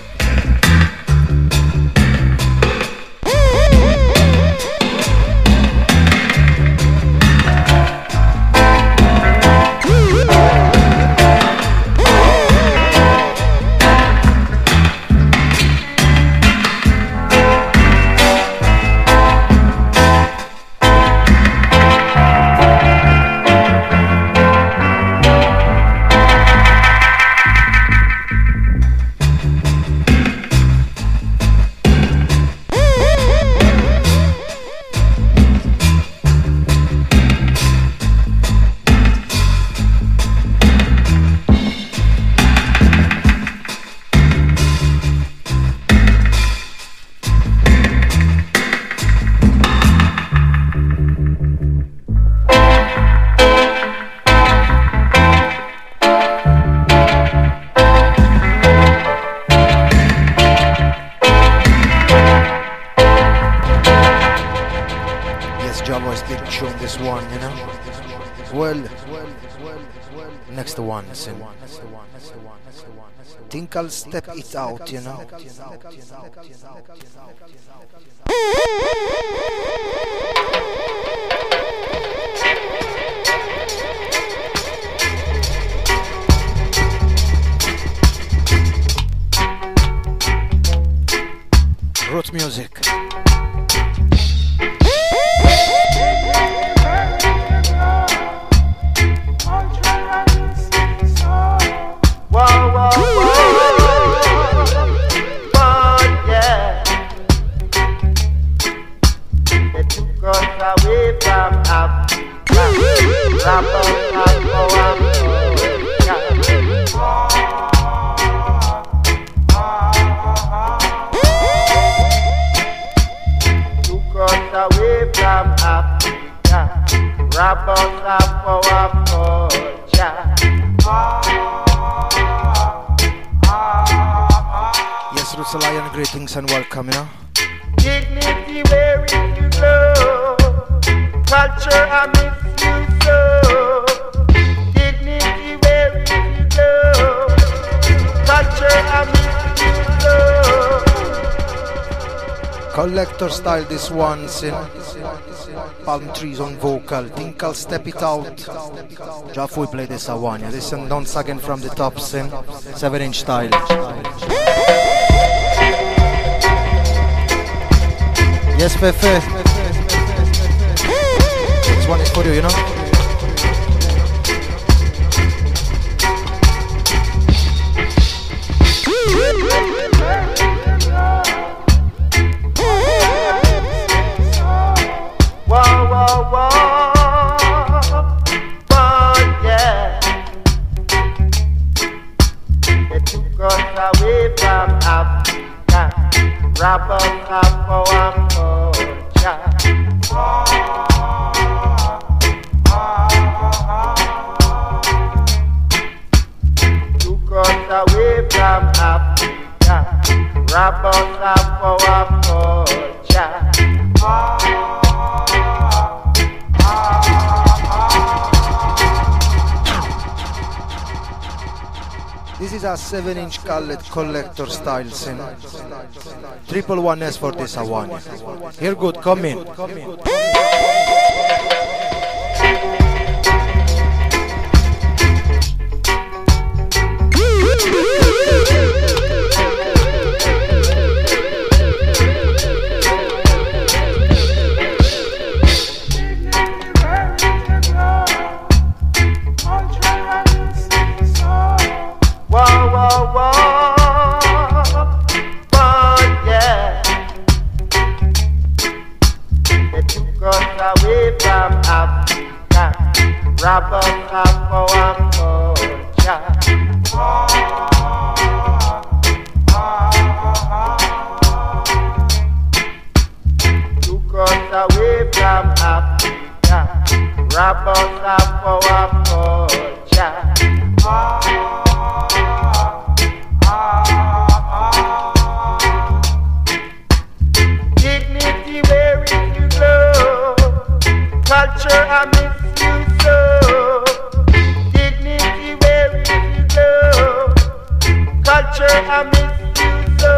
that's the one. Think I'll step it out, you know. Roots music. Yes, Roots Lion, greetings and welcome, you know. Dignity where it you go, culture I miss you so. Dignity where it you go, culture I miss you so. Collector style this one, sin. Palm trees on vocal. Think I'll step it out. Just we play this one. Yeah. This is once again from the top, sin. 7-inch style. Yes, Fefe. This one is for you, you know. Wrap up our culture. Took us away from Africa. Wrap us up our culture. This is a 7-inch collector style, sin. 111S for this one. Here good, come in. Wrap up our culture. Took us away from Africa. Wrap us up our culture. Dignity where it you go, culture I miss you so. Dignity where it you go, culture I miss you so.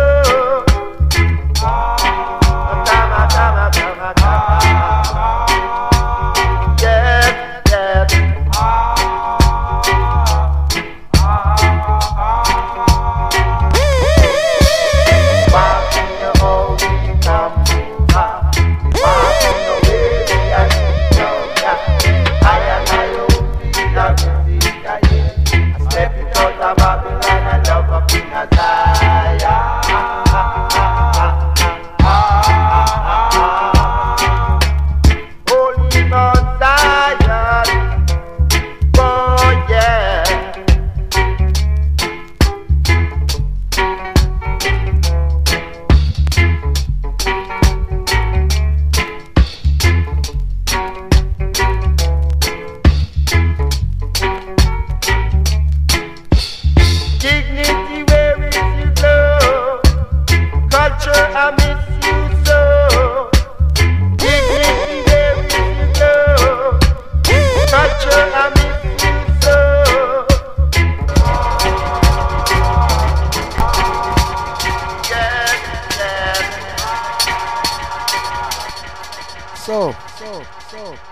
Step it out of Babylon and love up in a time.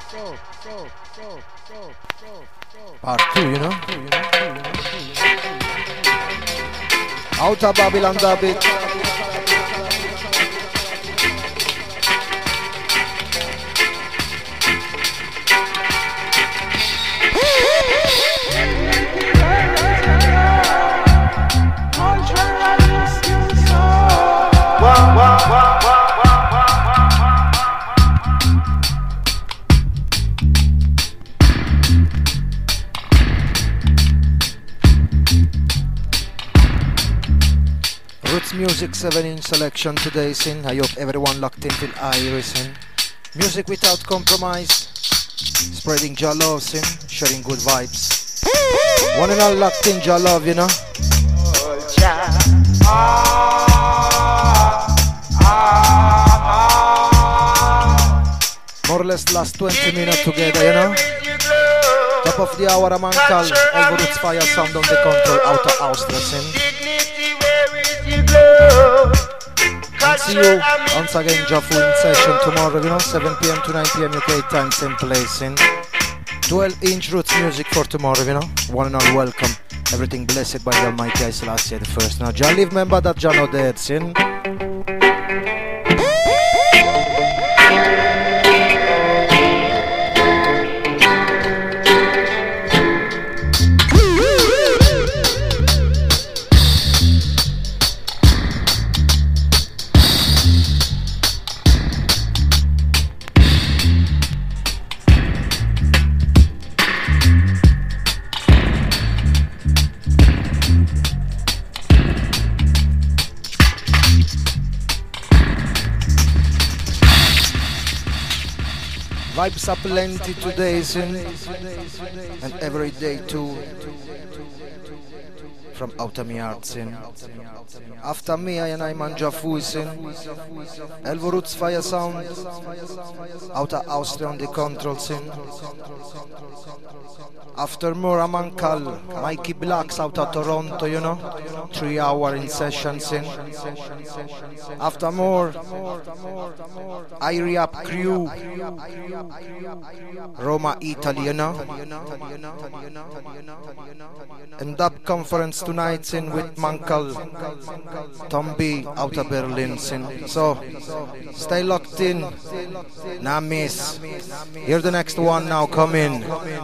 Part 2, you know. Outer Babylon David. Roots Music 7-inch selection today, sin. I hope everyone locked in till I listen. Music without compromise, spreading Jah love, sin, sharing good vibes. One and all locked in Jah love, you know. More or less last 20 minutes together, you know. Top of the hour, a man called Elvo Roots Fire Sound on the control, out of house dressing. And see you once again, Jaffu in session tomorrow, you know, 7 p.m. to 9 p.m. UK time, same place in 12-inch Roots music for tomorrow, you know. One and all welcome. Everything blessed by the Almighty I Selassie the first. Now, Jah live, remember that Jah no dead, sin. Vibes are plenty today, sin, and every day too. From out of me heart, sin. After me, I and I man Jaffu, sin. Elvo Roots Fire Sound. Out of Austria on the control, sin. After more, a man called Mikey Blacks out of Toronto, you know. 3 hour in session, sin. After more, Irie Up Crew. Roma, Italy, you know. And dub conference tonight, sin, with Mankal Tombi out of Berlin, sin. So, stay locked in. Nah, miss. Here's the next one now, come in.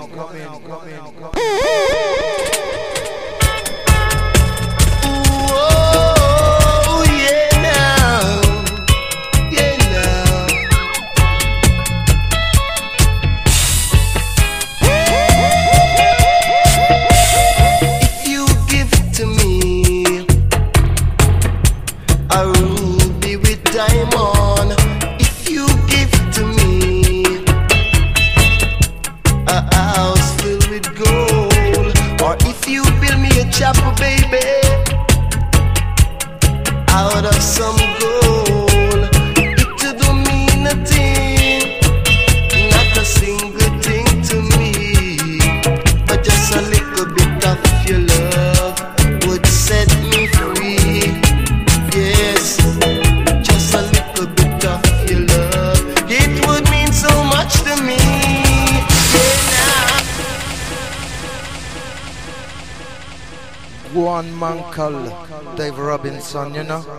Oh, yeah, now. Yeah, now. If you give to me a ruby with diamond, if you give to me a house filled with gold, or if you build me a chapel, baby, out of some gold, it don't mean a thing, not a single thing to me, but just a little bit of your love would set me free. Yes, just a little bit of your love, it would mean so much to me. One Mankal, Dave Robinson, you know.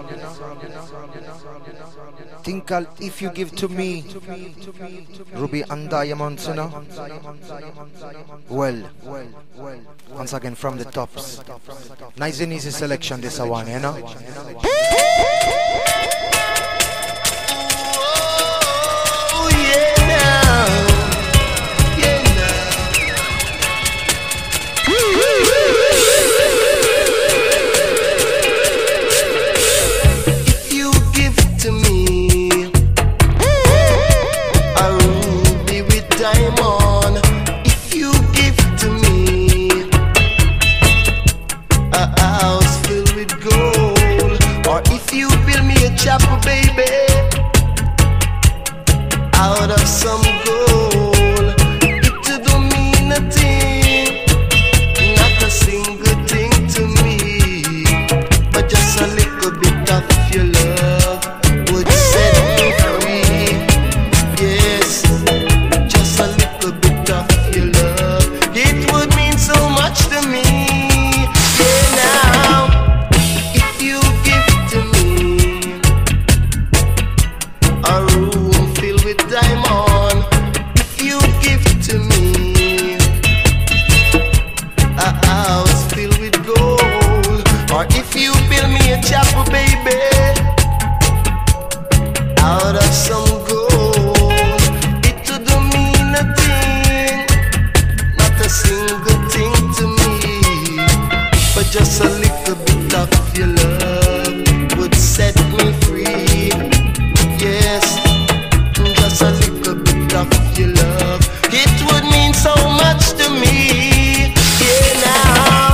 Tinkal, if you give to me ruby and diamonds, you know. Well, once again from the tops. Nice and easy selection this one, you know. Oh, yeah, now. Chapel, baby, out of some gold, it don't mean a thing, not a single thing to me, but just a little bit of your love would set me free. Yes, just a little Or if you build me a chapel, baby, out of some gold, it wouldn't mean a thing, not a single thing to me. But just a little bit of your love would set me free. Yes, just a little bit of your love, it would mean so much to me. Yeah, now.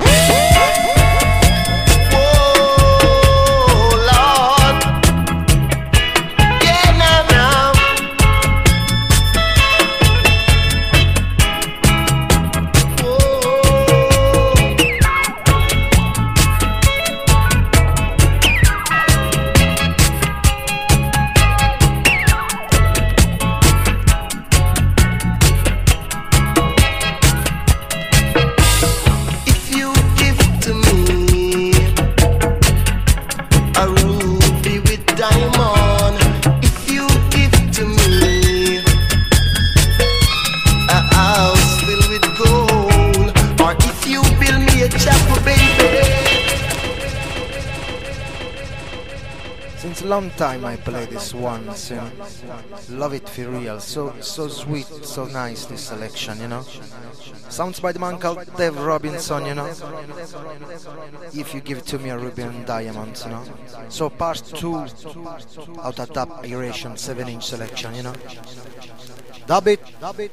Long time I play this once, you know. Love it for real. So sweet, so nice this selection, you know. Sounds by the man called Dave Robinson, you know. If you give it to me a ruby and diamonds, you know. So part 2 out of that aeration 7-inch selection, you know. Dub it.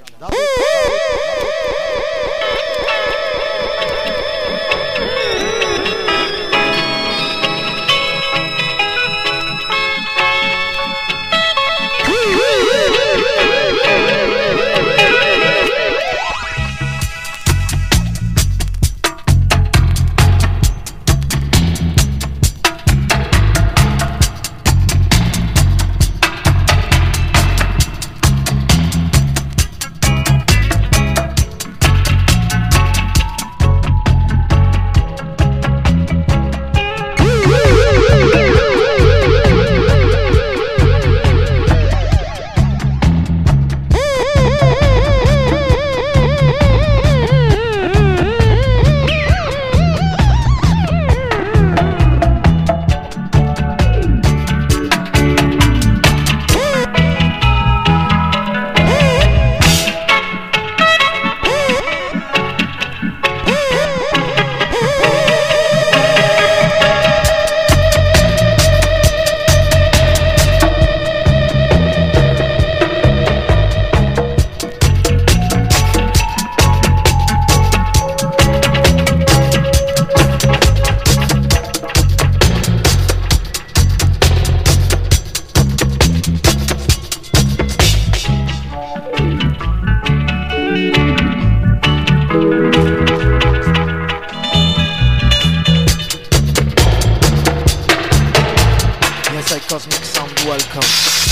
Cosmic Sound, welcome.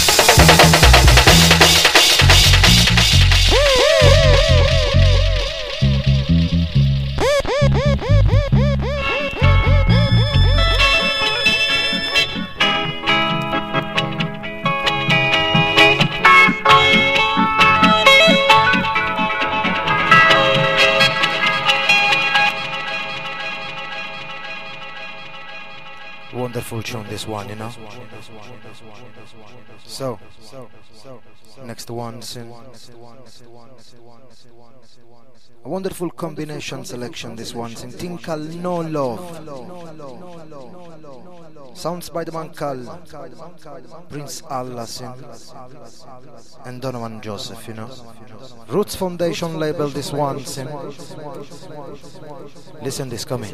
Wonderful tune, this one, you know. So next one, a wonderful combination selection. This one, thing called No Love. Sounds by the man called Prince Allah and Donovan Joseph, you know. Roots Foundation label. This one, listen, this coming.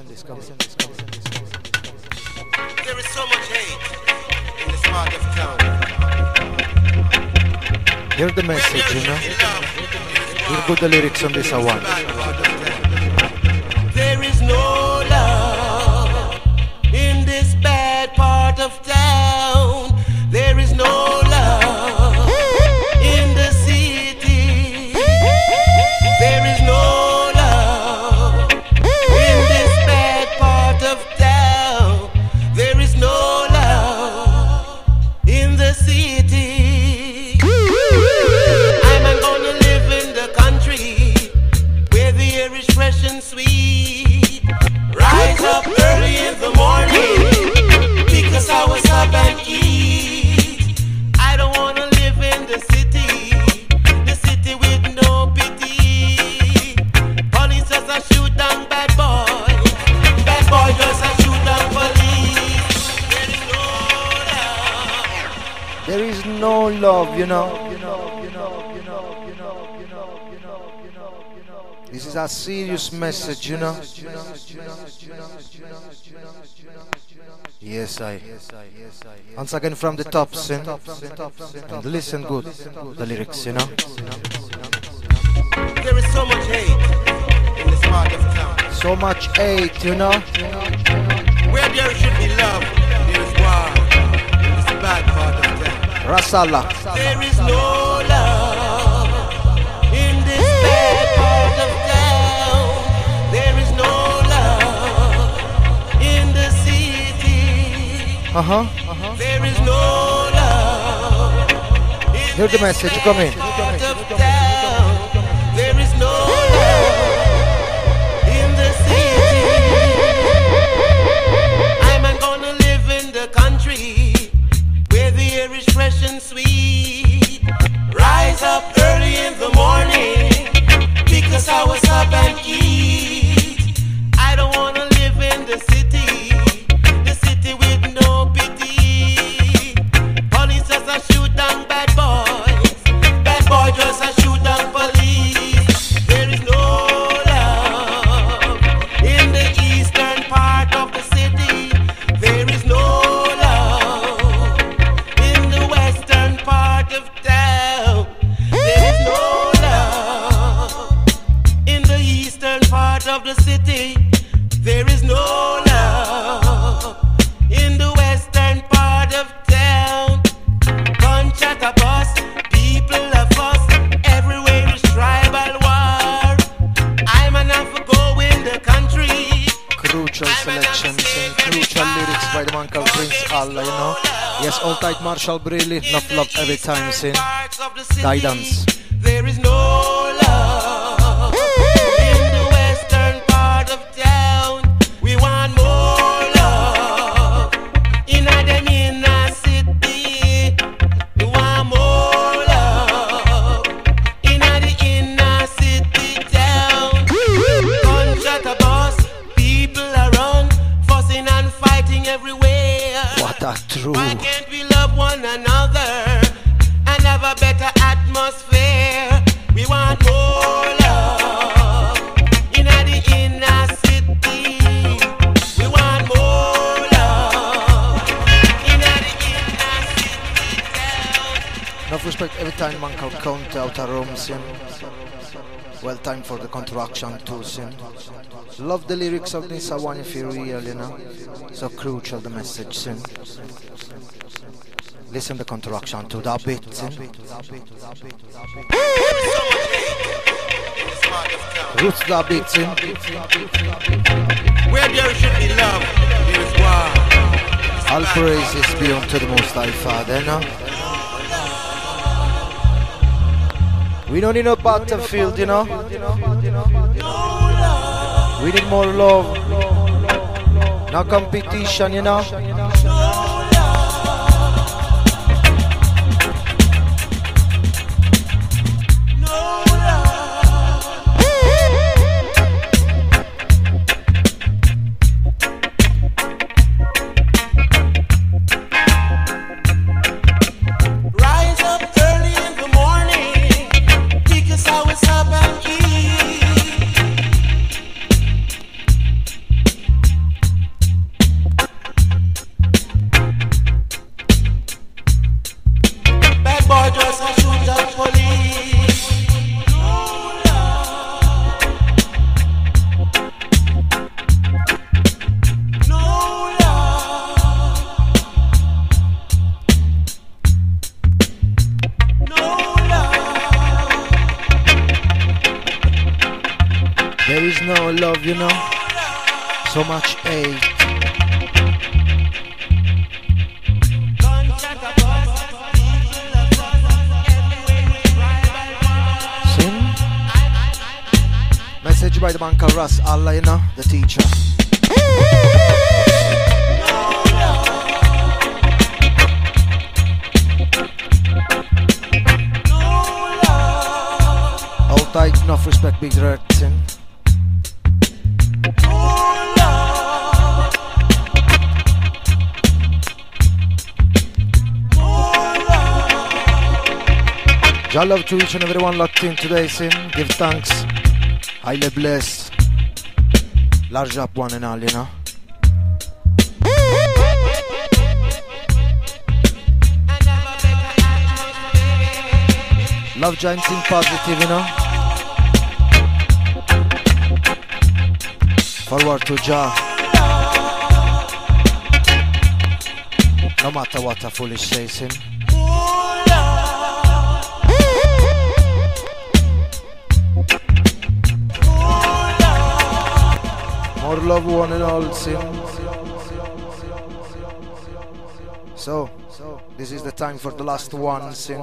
There is so much hate in this part of town. Hear the message, you know. Hear good the lyrics on this one. There is no love in this bad part of town. There is no love in the city. There is no love in this bad part of town. There is no love in the city. I'm gonna live in the country where no love, you know. This is a serious message, you know. Yes, I. Once again from the top, sin. And listen good, the lyrics, you know. There is so much hate in this part of town. So much hate, you know. Where there should be love, there is war in this bad part of town. Rasala. There is no love in this bad part of town. There is no love in the city. There is no love in Hear the message, come in. part of town. There is no love in the city. I'm gonna live in the country where the air is fresh and sweet. Rise up early in the morning, because I was up and eat. I don't wanna live in the city with no pity. Police just a shoot down bad boys, bad boy just a shoot down police. There is no love in the eastern part of the city. There is no love in the western part of town. There is no love in the eastern part of the city. There is no love in the western part of town. Gunshot a bus, people are fuss, everywhere is tribal war. I'm enough to go in the country. Crucial selections and crucial lyrics by the man called Prince Allah, you know. Yes, all tight Marshall Briley, enough love every time, sin. Guidance. There is no love in the western part of town. We want more love in the inner city. We want more love in the inner city town. Gunshot a bus, people are run, fussing and fighting everywhere. What a true. Why can't we love one another and have a better atmosphere? We want more love in the inner city. We want more love in the inner city town. Enough respect every time man called count out a room, sin. Well, time for the contraction too, sin. Love the lyrics of this one if you real, you know. So crucial the message, sin. Listen the contraction to that bit, sin. Roots that bit, sin. Where there should be love, there is war. All praises be unto the Most High Father, no? We don't need no battlefield, you know. We need more love, no competition, you know. Rise up early in the morning, because I was up and eat. Bad boy just a shoot at police. No love. No love. No love. There is no love, you know. So much hate. Sin. Message by the man called Ras Allah, you know, the teacher. All tight, enough respect, big dirt, sin. Jah love to each and everyone locked in today, sin. Give thanks. Highly blessed. Large up one and all, you know. Love giant thing positive, you know. Forward to Jah. No matter what a foolish says him. More love one and all, sin. So, this is the time for the last one, sin.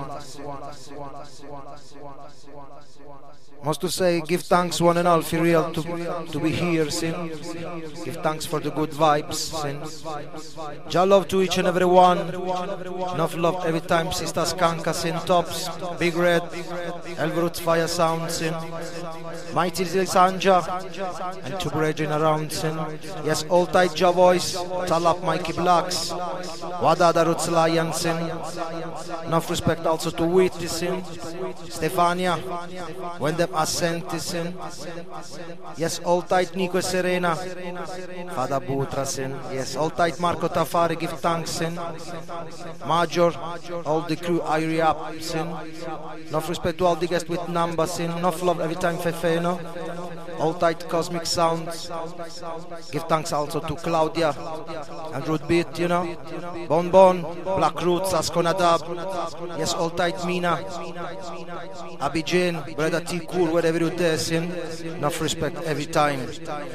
Must to say, give thanks one and all for real to be here, sin. Give thanks for the good vibes, sin. Jah love to each and every one. Enough love every time, Sister Skanka, sin. Tops, Big Red, Elvroots Fire Sound, sin. Mighty Sanja, and to brethren around, sin. Yes, all tight Jah voice, Talap Mikey Blacks, Wadada Roots Lion, sin. Enough respect also to Wheaty, sin. Stefania, when them ascent, sin. Yes, all tight Nico Serena, Father Butra, sin. Yes, all tight Marco Tafari, give thanks, sin. Major, all the crew, Irie up, sin. Enough respect to all the guests with number, sin. Enough love every time, Fefe, no? All tight Cosmic Sounds. Give thanks also to Claudia and Root Beat, you know. Bon Bon, Black Roots, Asconadab. Yes, all tight Mina, Abby Jane, Brother T Cool, wherever you there, sin. Enough respect every time.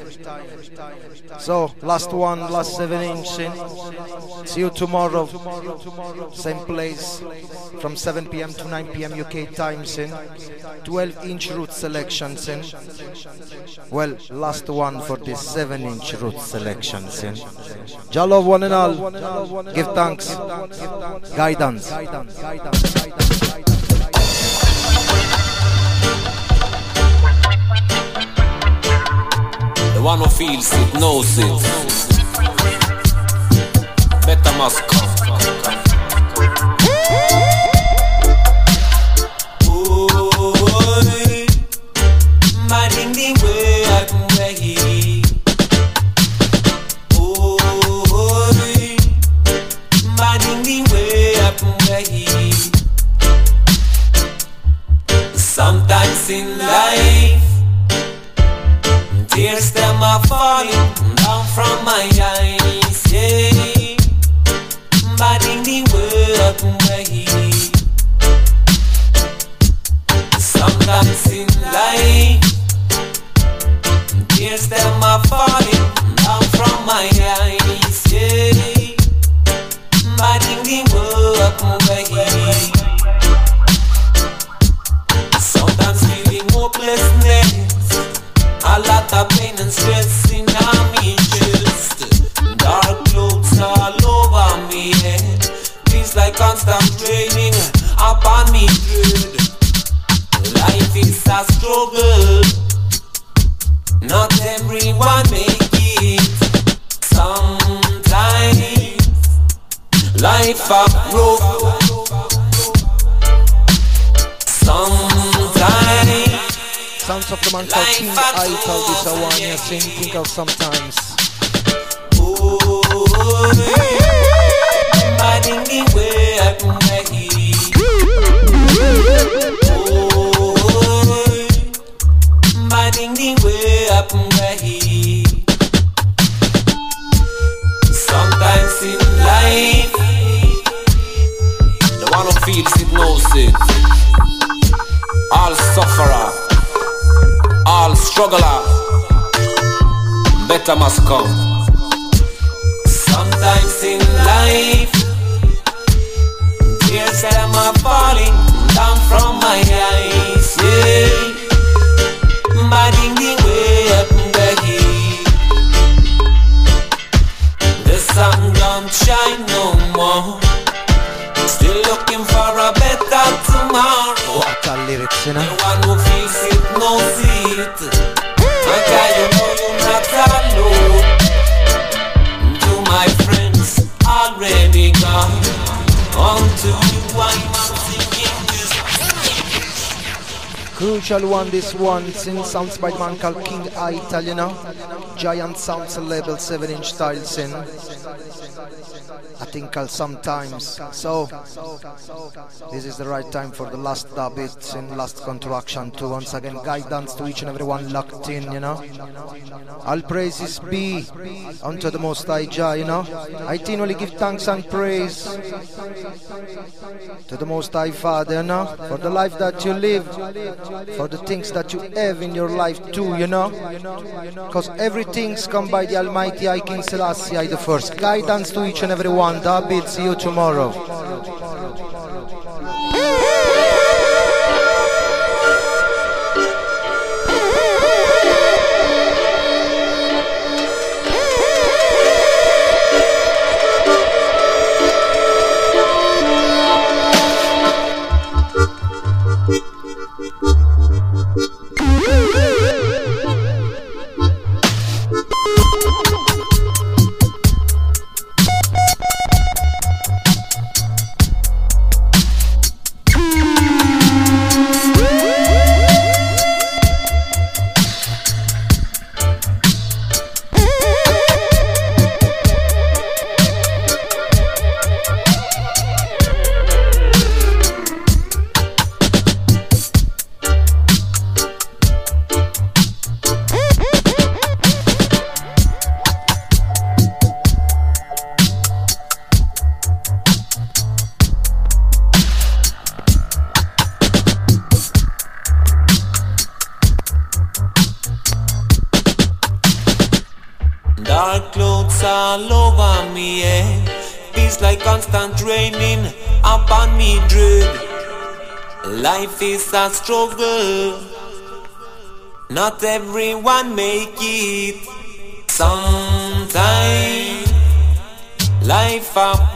So, last one, last 7-inch, sin. See you tomorrow, same place, from 7 p.m. to 9 p.m. UK time, sin. 12-inch root selection, sin. Well, last one for this 7-inch root selection, sin. Jah love one and all. Give thanks. Guidance. The one who feels it knows it. Better must come. Minding the way I can way. Oh, minding the way I can way. Sometimes in life, tears them are falling down from my eyes. Yeah, minding the way I can way. Sometimes in life, tears them are falling down from my eyes, yeah. Minding the work away. Sometimes feeling hopelessness, a lot of pain and stress in my chest. Dark clouds all over me, yeah. Feels like constant draining upon me dread. Life is a struggle. Not everyone make it. Sometimes life a rough. Sometimes Sounds of the man called King I tell this I want you sing. Think of sometimes. Minding the way I can make it. Minding the way up and way. Sometimes in life, the one who feels it knows it. All sufferer, all struggler, better must come. Sometimes in life, tears them are falling down from my eyes, yeah. Minding the way up and way. The sun don't shine no more. Still looking for a better tomorrow. What a lyrics, you know. The one who feels it knows it. Okay, you know you're not alone. To my friends already gone. On to you, I'm singing this. special one, this one, sin sounds by the man called King Ital, you know. Giant Sounds label, 7-inch style sin. I think called Sometimes. So this is the right time for the last dub it in last contraction to once again guidance to each and every one locked in, you know. All praises be unto the Most High Jah, you know. I continually give thanks and praise to the Most High Father, you know, for the life that you live, for the things that you have in your life too, you know, because everything's come by the Almighty I King Selassie I the First. Guidance to each and every one. David, see you tomorrow. Dark clouds all over me, feels like constant raining upon me dread. Life is a struggle, not everyone make it. Sometimes life a